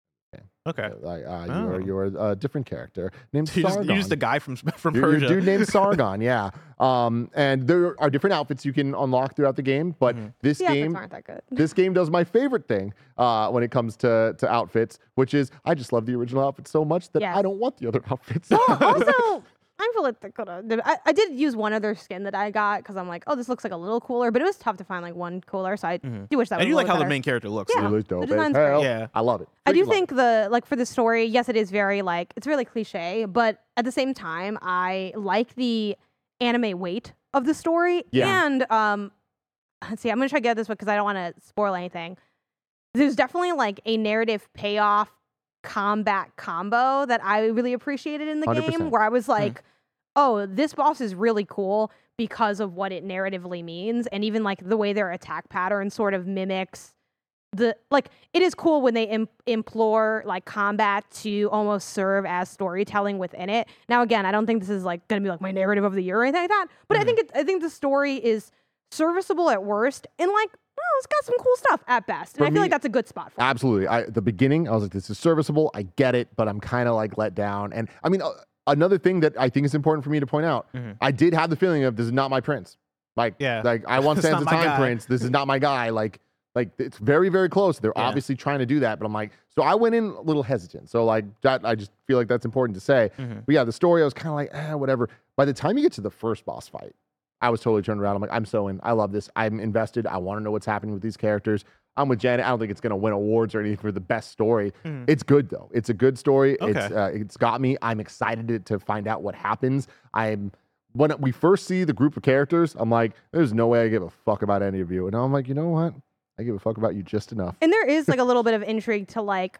Okay. You're a different character named You're Sargon. just a guy from You're Persia. a dude named Sargon, yeah. And there are different outfits you can unlock throughout the game, but this The outfits game, aren't that good. this game does my favorite thing when it comes to outfits, which is I just love the original outfit so much that Yes. I don't want the other outfits. Also, I feel like they could have. I did use one other skin that I got because I'm like, oh, this looks like a little cooler, but it was tough to find like one cooler. So I do wish that. I was do a like little how the better. main character looks. Yeah. It looks dope The as design's great. hell. Yeah. I love it. I do Freaking love think for the story, yes, it is very like it's really cliche, but at the same time, I like the anime weight of the story, Yeah. and let's see, I'm gonna try to get this one because I don't want to spoil anything. There's definitely like a narrative payoff combat combo that I really appreciated in the 100%. game, where I was like, oh, this boss is really cool because of what it narratively means, and even like the way their attack pattern sort of mimics it is cool when they implore like combat to almost serve as storytelling within it. Now, again, I don't think this is like going to be like my narrative of the year or anything like that, but I think the story is serviceable at worst, and like, oh, it's got some cool stuff at best, and I feel like that's a good spot for it. Absolutely. At the beginning, I was like, this is serviceable. I get it, but I'm kind of like let down. And I mean, another thing that I think is important for me to point out, I did have the feeling of this is not my prince. Like I want Sands of Time Prince. This is not my guy. Like it's very, very close. They're obviously trying to do that, but I'm like, so I went in a little hesitant. So like that, I just feel like that's important to say. But yeah, the story, I was kind of like, whatever. By the time you get to the first boss fight, I was totally turned around. I'm like, I'm so in. I love this. I'm invested. I want to know what's happening with these characters. I'm with Janet. I don't think it's going to win awards or anything for the best story. It's good though. It's a good story. Okay. It's got me. I'm excited to find out what happens. When we first see the group of characters, I'm like, there's no way I give a fuck about any of you. And now I'm like, you know what? I give a fuck about you just enough. And there is like a little bit of intrigue to like,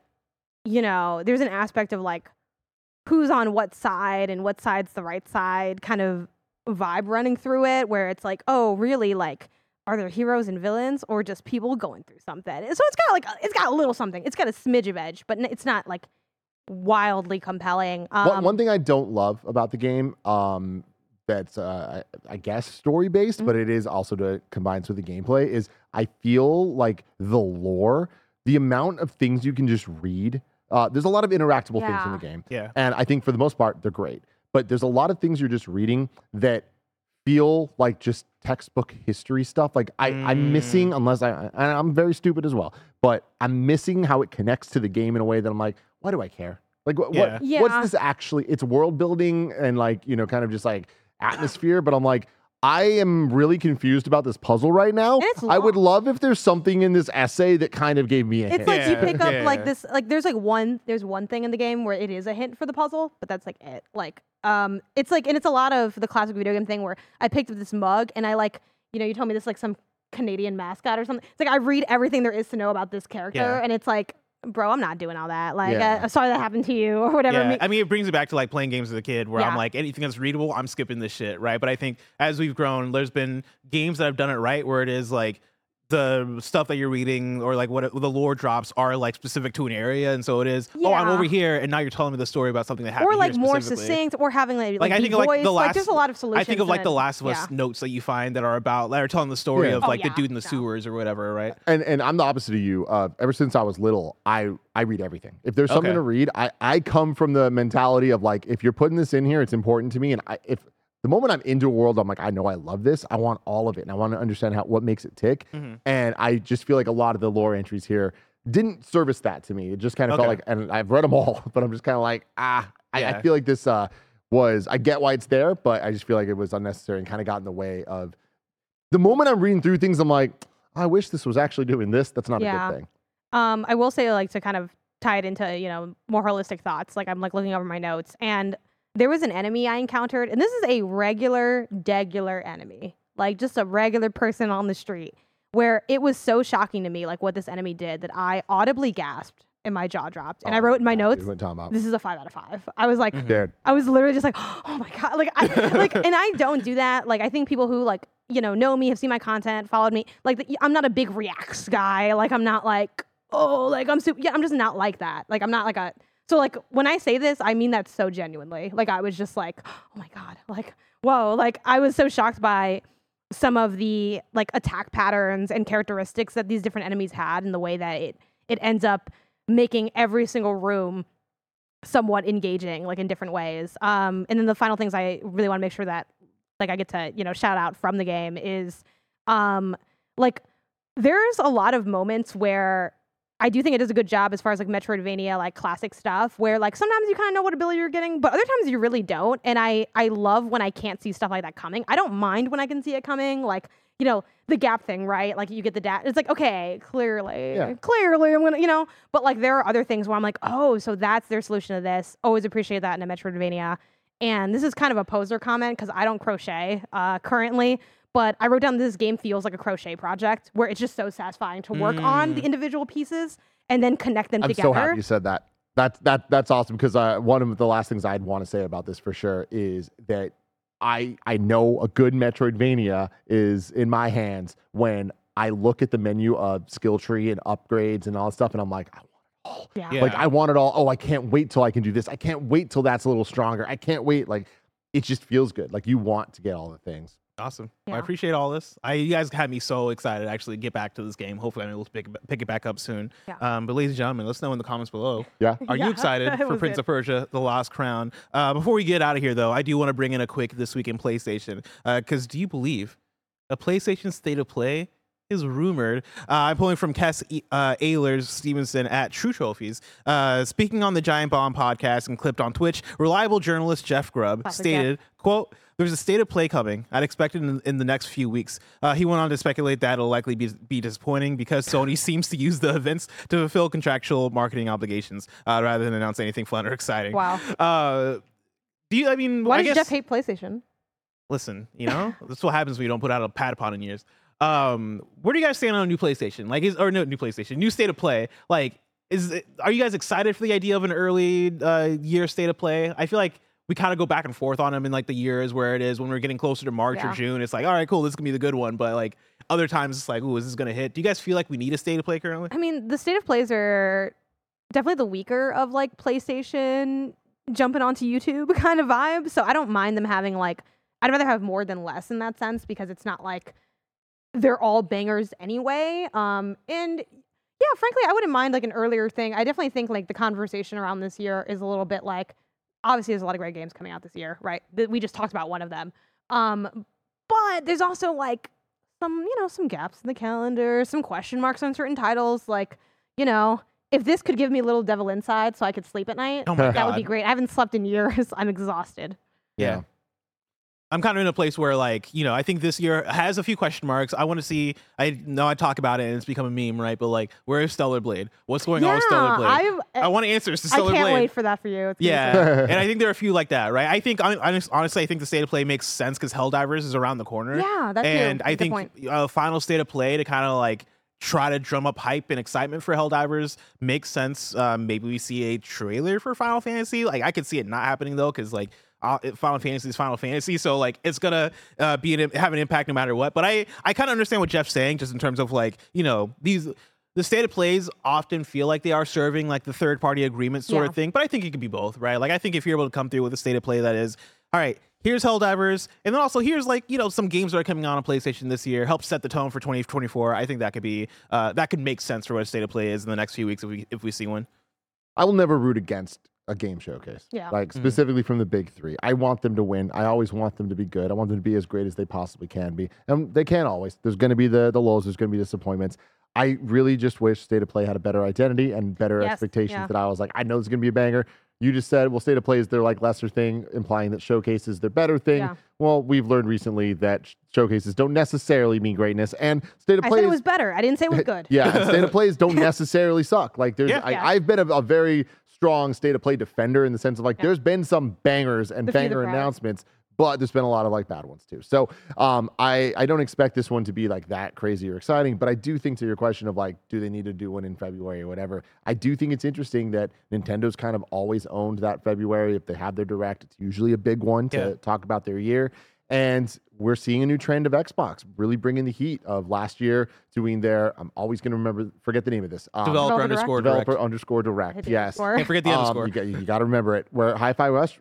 there's an aspect of like who's on what side and what side's the right side kind of vibe running through it, where it's like, oh, really, like, are there heroes and villains or just people going through something? So it's got a little something. It's got a smidge of edge, but it's not like wildly compelling. One thing I don't love about the game, that's I guess story based, but it is also combines with the gameplay, is I feel like the lore, the amount of things you can just read. There's a lot of interactable things in the game, and I think for the most part they're great. But there's a lot of things you're just reading that feel like just textbook history stuff. Like I'm missing, I'm very stupid as well, but I'm missing how it connects to the game in a way that I'm like, why do I care? Like what's this actually? It's world building and like, kind of just like atmosphere, but I'm like, I am really confused about this puzzle right now. I would love if there's something in this essay that kind of gave me a hint. It's like you pick up like this, like there's one thing in the game where it is a hint for the puzzle, but that's like it. Like, it's like, and it's a lot of the classic video game thing where I picked up this mug and I like, you told me this like some Canadian mascot or something. It's like I read everything there is to know about this character, and it's like, bro, I'm not doing all that. Like, I'm sorry that happened to you or whatever. Yeah. I mean, it brings me back to like playing games as a kid where I'm like, anything that's readable, I'm skipping this shit, right? But I think as we've grown, there's been games that have done it right where it is like the stuff that you're reading or like what the lore drops are like specific to an area, and so it is. Oh, I'm over here, and now you're telling me the story about something that happened. Or like here more succinct, or having like I think of like the last. There's a lot of solutions. I think of like the Last of Us notes that you find that are telling the story of like the dude in the sewers or whatever, right? And I'm the opposite of you. Ever since I was little, I read everything. If there's something to read, I come from the mentality of like, if you're putting this in here, it's important to me, and if the moment I'm into a world, I'm like, I know I love this. I want all of it. And I want to understand what makes it tick. And I just feel like a lot of the lore entries here didn't service that to me. It just kind of felt like, and I've read them all, but I'm just kind of like, I feel like this I get why it's there, but I just feel like it was unnecessary and kind of got in the way of the moment I'm reading through things. I'm like, I wish this was actually doing this. That's not a good thing. I will say, like, to kind of tie it into, more holistic thoughts, like I'm like looking over my notes, and there was an enemy I encountered, and this is a regular enemy, like just a regular person on the street, where it was so shocking to me, like what this enemy did, that I audibly gasped and my jaw dropped. And I wrote in my notes, this is a 5 out of 5. I was like, I was literally just like, oh my God. Like, and I don't do that. Like, I think people who like, know me, have seen my content, followed me. Like, I'm not a big reacts guy. Like, I'm not like, oh, like I'm just not like that. Like, I'm not like so like when I say this, I mean that so genuinely. Like, I was just like, oh my God, like, whoa. Like, I was so shocked by some of the like attack patterns and characteristics that these different enemies had, and the way that it ends up making every single room somewhat engaging, like in different ways. And then the final things I really want to make sure that like I get to, shout out from the game is like there's a lot of moments where I do think it does a good job as far as like Metroidvania, like classic stuff, where like sometimes you kind of know what ability you're getting, but other times you really don't. And I love when I can't see stuff like that coming. I don't mind when I can see it coming, like, the gap thing, right? Like you get the dash. It's like, okay, clearly I'm gonna, but like there are other things where I'm like, oh, so that's their solution to this. Always appreciate that in a Metroidvania. And this is kind of a poser comment because I don't crochet currently, But I wrote down this game feels like a crochet project where it's just so satisfying to work on the individual pieces and then connect them I'm together. so happy you said that. That's awesome because one of the last things I'd want to say about this for sure is that I know a good Metroidvania is in my hands when I look at the menu of skill tree and upgrades and all that stuff, and I'm like, I want it all. Yeah. Like I want it all. Oh, I can't wait till I can do this. I can't wait till that's a little stronger. I can't wait. Like it just feels good. Like you want to get all the things. Awesome. Yeah. Well, I appreciate all this. You guys had me so excited to actually get back to this game. Hopefully, I'm able to pick it back up soon. Yeah. But ladies and gentlemen, let us know in the comments below. Yeah. Are you excited it for was Prince good. of Persia: The Lost Crown? Before we get out of here, though, I do want to bring in a quick This Week in PlayStation. Because do you believe a PlayStation State of Play is rumored? I'm pulling from Kes Ehlers Stevenson at True Trophies. Speaking on the Giant Bomb podcast and clipped on Twitch, reliable journalist Jeff Grubb Classic stated, quote, "There's a state of play coming. I'd expect it in the next few weeks." He went on to speculate that it'll likely be disappointing because Sony seems to use the events to fulfill contractual marketing obligations rather than announce anything fun or exciting. Wow. I mean, Why I does guess, Jeff hate PlayStation? listen, that's what happens when you don't put out a Patapon in years. Where do you guys stand on a new PlayStation? New state of play. Like, are you guys excited for the idea of an early year state of play? I feel like we kind of go back and forth on them in like the years where it is when we're getting closer to March or Yeah. June. It's like, all right, cool, this is gonna be the good one. But like other times, it's like, ooh, is this gonna hit? Do you guys feel like we need a state of play currently? I mean, the state of plays are definitely the weaker of like PlayStation jumping onto YouTube kind of vibe. So I don't mind them having like, I'd rather have more than less in that sense because it's not like they're all bangers anyway. And yeah, frankly, I wouldn't mind like an earlier thing. I definitely think like the conversation around this year is a little bit like, obviously there's a lot of great games coming out this year, right? We just talked about one of them. But there's also like some gaps in the calendar, some question marks on certain titles. Like, if this could give me a little Devil Inside so I could sleep at night, Oh my that would be God. great. I haven't slept in years. I'm exhausted. Yeah. I'm kind of in a place where, like, I think this year has a few question marks. I want to see, I know I talk about it and it's become a meme, right? But, like, where is Stellar Blade? What's going on with Stellar Blade? I want answers to I Stellar can't Blade. wait for that for you. It's gonna be Yeah. And I think there are a few like that, right? I think, honestly, I think the state of play makes sense because Helldivers is around the corner. Yeah, that too. And I Good think point. a final state of play to kind of, like, try to drum up hype and excitement for Helldivers makes sense. Maybe we see a trailer for Final Fantasy. Like, I could see it not happening, though, because, like, Final Fantasy is Final Fantasy, so like it's gonna have an impact no matter what. But I kind of understand what Jeff's saying, just in terms of like the state of plays often feel like they are serving like the third party agreement sort of thing. But I think it could be both, right? Like I think if you're able to come through with a state of play that is, all right, here's Helldivers, and then also here's like some games that are coming out on PlayStation this year, help set the tone for 2024. I think that could be that could make sense for what a state of play is in the next few weeks if we see one. I will never root against a game showcase. Yeah. Like specifically from the big three. I want them to win. I always want them to be good. I want them to be as great as they possibly can be. And they can't always. There's going to be the lows. There's going to be disappointments. I really just wish State of Play had a better identity and better expectations that I was like, I know this is going to be a banger. You just said, well, State of Play is their like lesser thing, implying that Showcase is their better thing. Yeah. Well, we've learned recently that Showcases don't necessarily mean greatness. And State of I Play said it was better. I didn't say it was good. yeah, State of Plays don't necessarily suck. Like there's, I've been a very strong State of Play defender in the sense of like there's been some bangers and banger announcements, but there's been a lot of like bad ones too. So I don't expect this one to be like that crazy or exciting, but I do think to your question of like, do they need to do one in February or whatever? I do think it's interesting that Nintendo's kind of always owned that February. If they have their direct, it's usually a big one to talk about their year. And we're seeing a new trend of Xbox really bringing the heat of last year doing their, I'm always going to forget the name of this. Developer underscore direct. Yes. Can't forget the underscore. You got to remember it. Where Hi-Fi Rush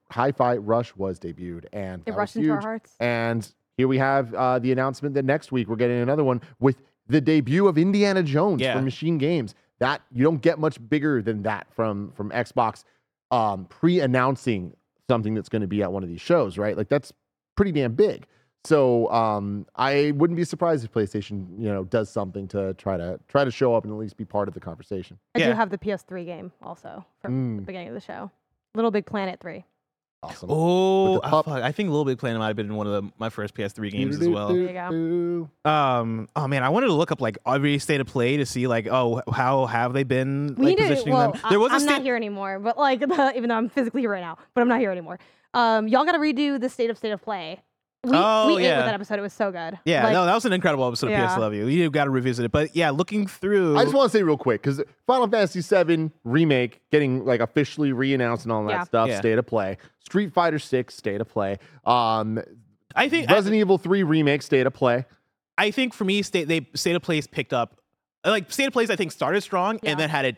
was debuted. And It that rushed was into our huge. hearts. And here we have the announcement that next week we're getting another one with the debut of Indiana Jones from Machine Games. That you don't get much bigger than that from Xbox pre-announcing something that's going to be at one of these shows, right? Like that's pretty damn big. So I wouldn't be surprised if PlayStation, does something to try to show up and at least be part of the conversation. I do have the PS3 game also from the beginning of the show. Little Big Planet 3. Awesome. Oh, I think Little Big Planet might have been one of my first PS3 games as well. There you go. Oh man, I wanted to look up like every state of play to see like, how have they been like positioning them? There was I'm not here anymore, but like even though I'm physically here right now, but I'm not here anymore. Y'all got to redo the state of play We ate with yeah. that episode. It was so good. Yeah, Like, no, that was an incredible episode of Yeah. PS Love You. You got to revisit it. But yeah, looking through. I just want to say real quick because Final Fantasy VII remake getting like officially re-announced and all that Yeah. stuff. Yeah. State of play. Street Fighter 6 state of play. I think Resident Evil 3 remake state of play. I think for me, State of Plays picked up. Like State of Plays, I think started strong Yeah. and then had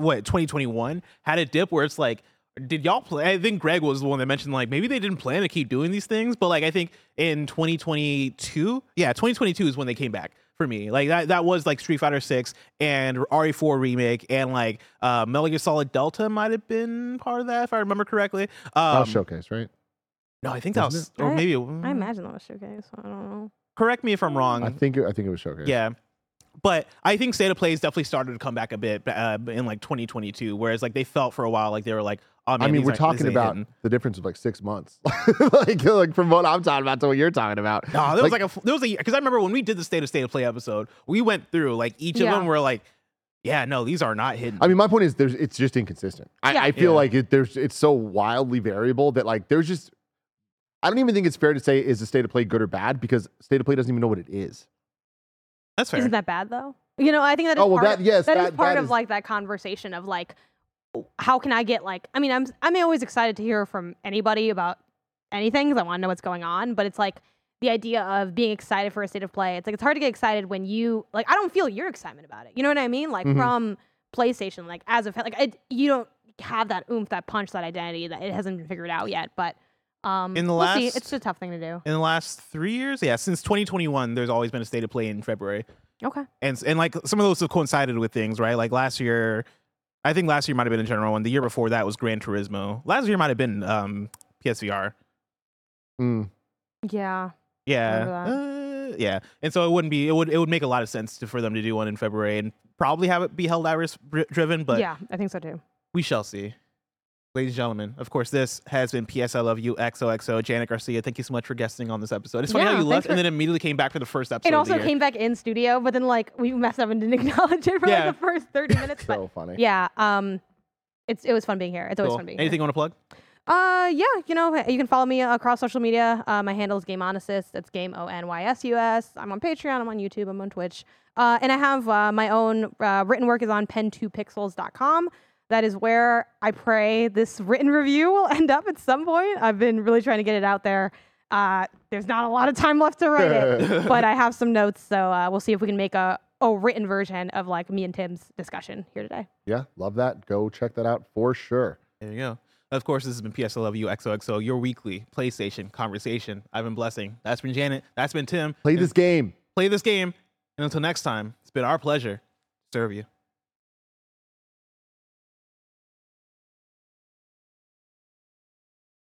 2021 had a dip where it's like, did y'all play? I think Greg was the one that mentioned like maybe they didn't plan to keep doing these things, but like I think in 2022, 2022 is when they came back for me. Like that was like Street Fighter 6 and RE4 remake and like Metal Gear Solid Delta might have been part of that if I remember correctly. That was Showcase, right? No, I think that was, Wasn't or maybe I imagine that was Showcase. I don't know. correct me if I'm wrong. I think it was Showcase. Yeah. But I think State of Plays definitely started to come back a bit in like 2022, whereas like they felt for a while like they were like, oh man, I mean, these we're aren't- talking this ain't about hitting. the difference of like 6 months, like from what I'm talking about to what you're talking about. No, there was a because I remember when we did the State of Play episode, we went through like each of Yeah. them were like, yeah, no, these are not hidden. I mean, my point is, it's just inconsistent. Yeah. I feel Yeah. like it's so wildly variable that like there's just, I don't even think it's fair to say is the State of Play good or bad because State of Play doesn't even know what it is. That's fair. Isn't that bad though? You know, I think that is Oh, well, part that- yes, that is that- part that of is- like that conversation of like how can I get like I mean I'm always excited to hear from anybody about anything because I want to know what's going on, but it's like the idea of being excited for a State of Play. It's like it's hard to get excited when you like I don't feel your excitement about it. You know what I mean? Like Mhm. from PlayStation, like as a fan, like you don't have that oomph, that punch, that identity that it hasn't been figured out yet. But In the we'll see. last- It's a tough thing to do. in the last 3 years, since 2021, there's always been a State of Play in February. Okay. And like some of those have coincided with things, right? Like last year, I think last year might have been a general one. The year before that was Gran Turismo. Last year might have been PSVR. Mm. Yeah. Yeah. Yeah. And so it would make a lot of sense for them to do one in February and probably have it be held Iris driven, but Yeah, I think so too. we shall see. Ladies and gentlemen, of course, this has been PS I Love You XOXO. Janet Garcia, thank you so much for guesting on this episode. It's funny Yeah, how you thanks left and for- then immediately came back for the first episode It of also the year. came back in studio, but then like we messed up and didn't acknowledge it for Yeah. like the first 30 minutes. But So funny. yeah, it was fun being here. It's always Cool. fun being Anything you want to plug? here. Yeah, you know, you can follow me across social media. My handle is Game Onysus. That's Game ONYSUS. I'm on Patreon. I'm on YouTube. I'm on Twitch. And I have my own written work is on pen2pixels.com. That is where I pray this written review will end up at some point. I've been really trying to get it out there. There's not a lot of time left to write it, but I have some notes. So we'll see if we can make a written version of like me and Tim's discussion here today. Yeah, love that. Go check that out for sure. There you go. Of course, this has been PS I Love You XOXO, your weekly PlayStation conversation. I've been Blessing. That's been Janet. That's been Tim. Play this game. Play this game. And until next time, it's been our pleasure to serve you.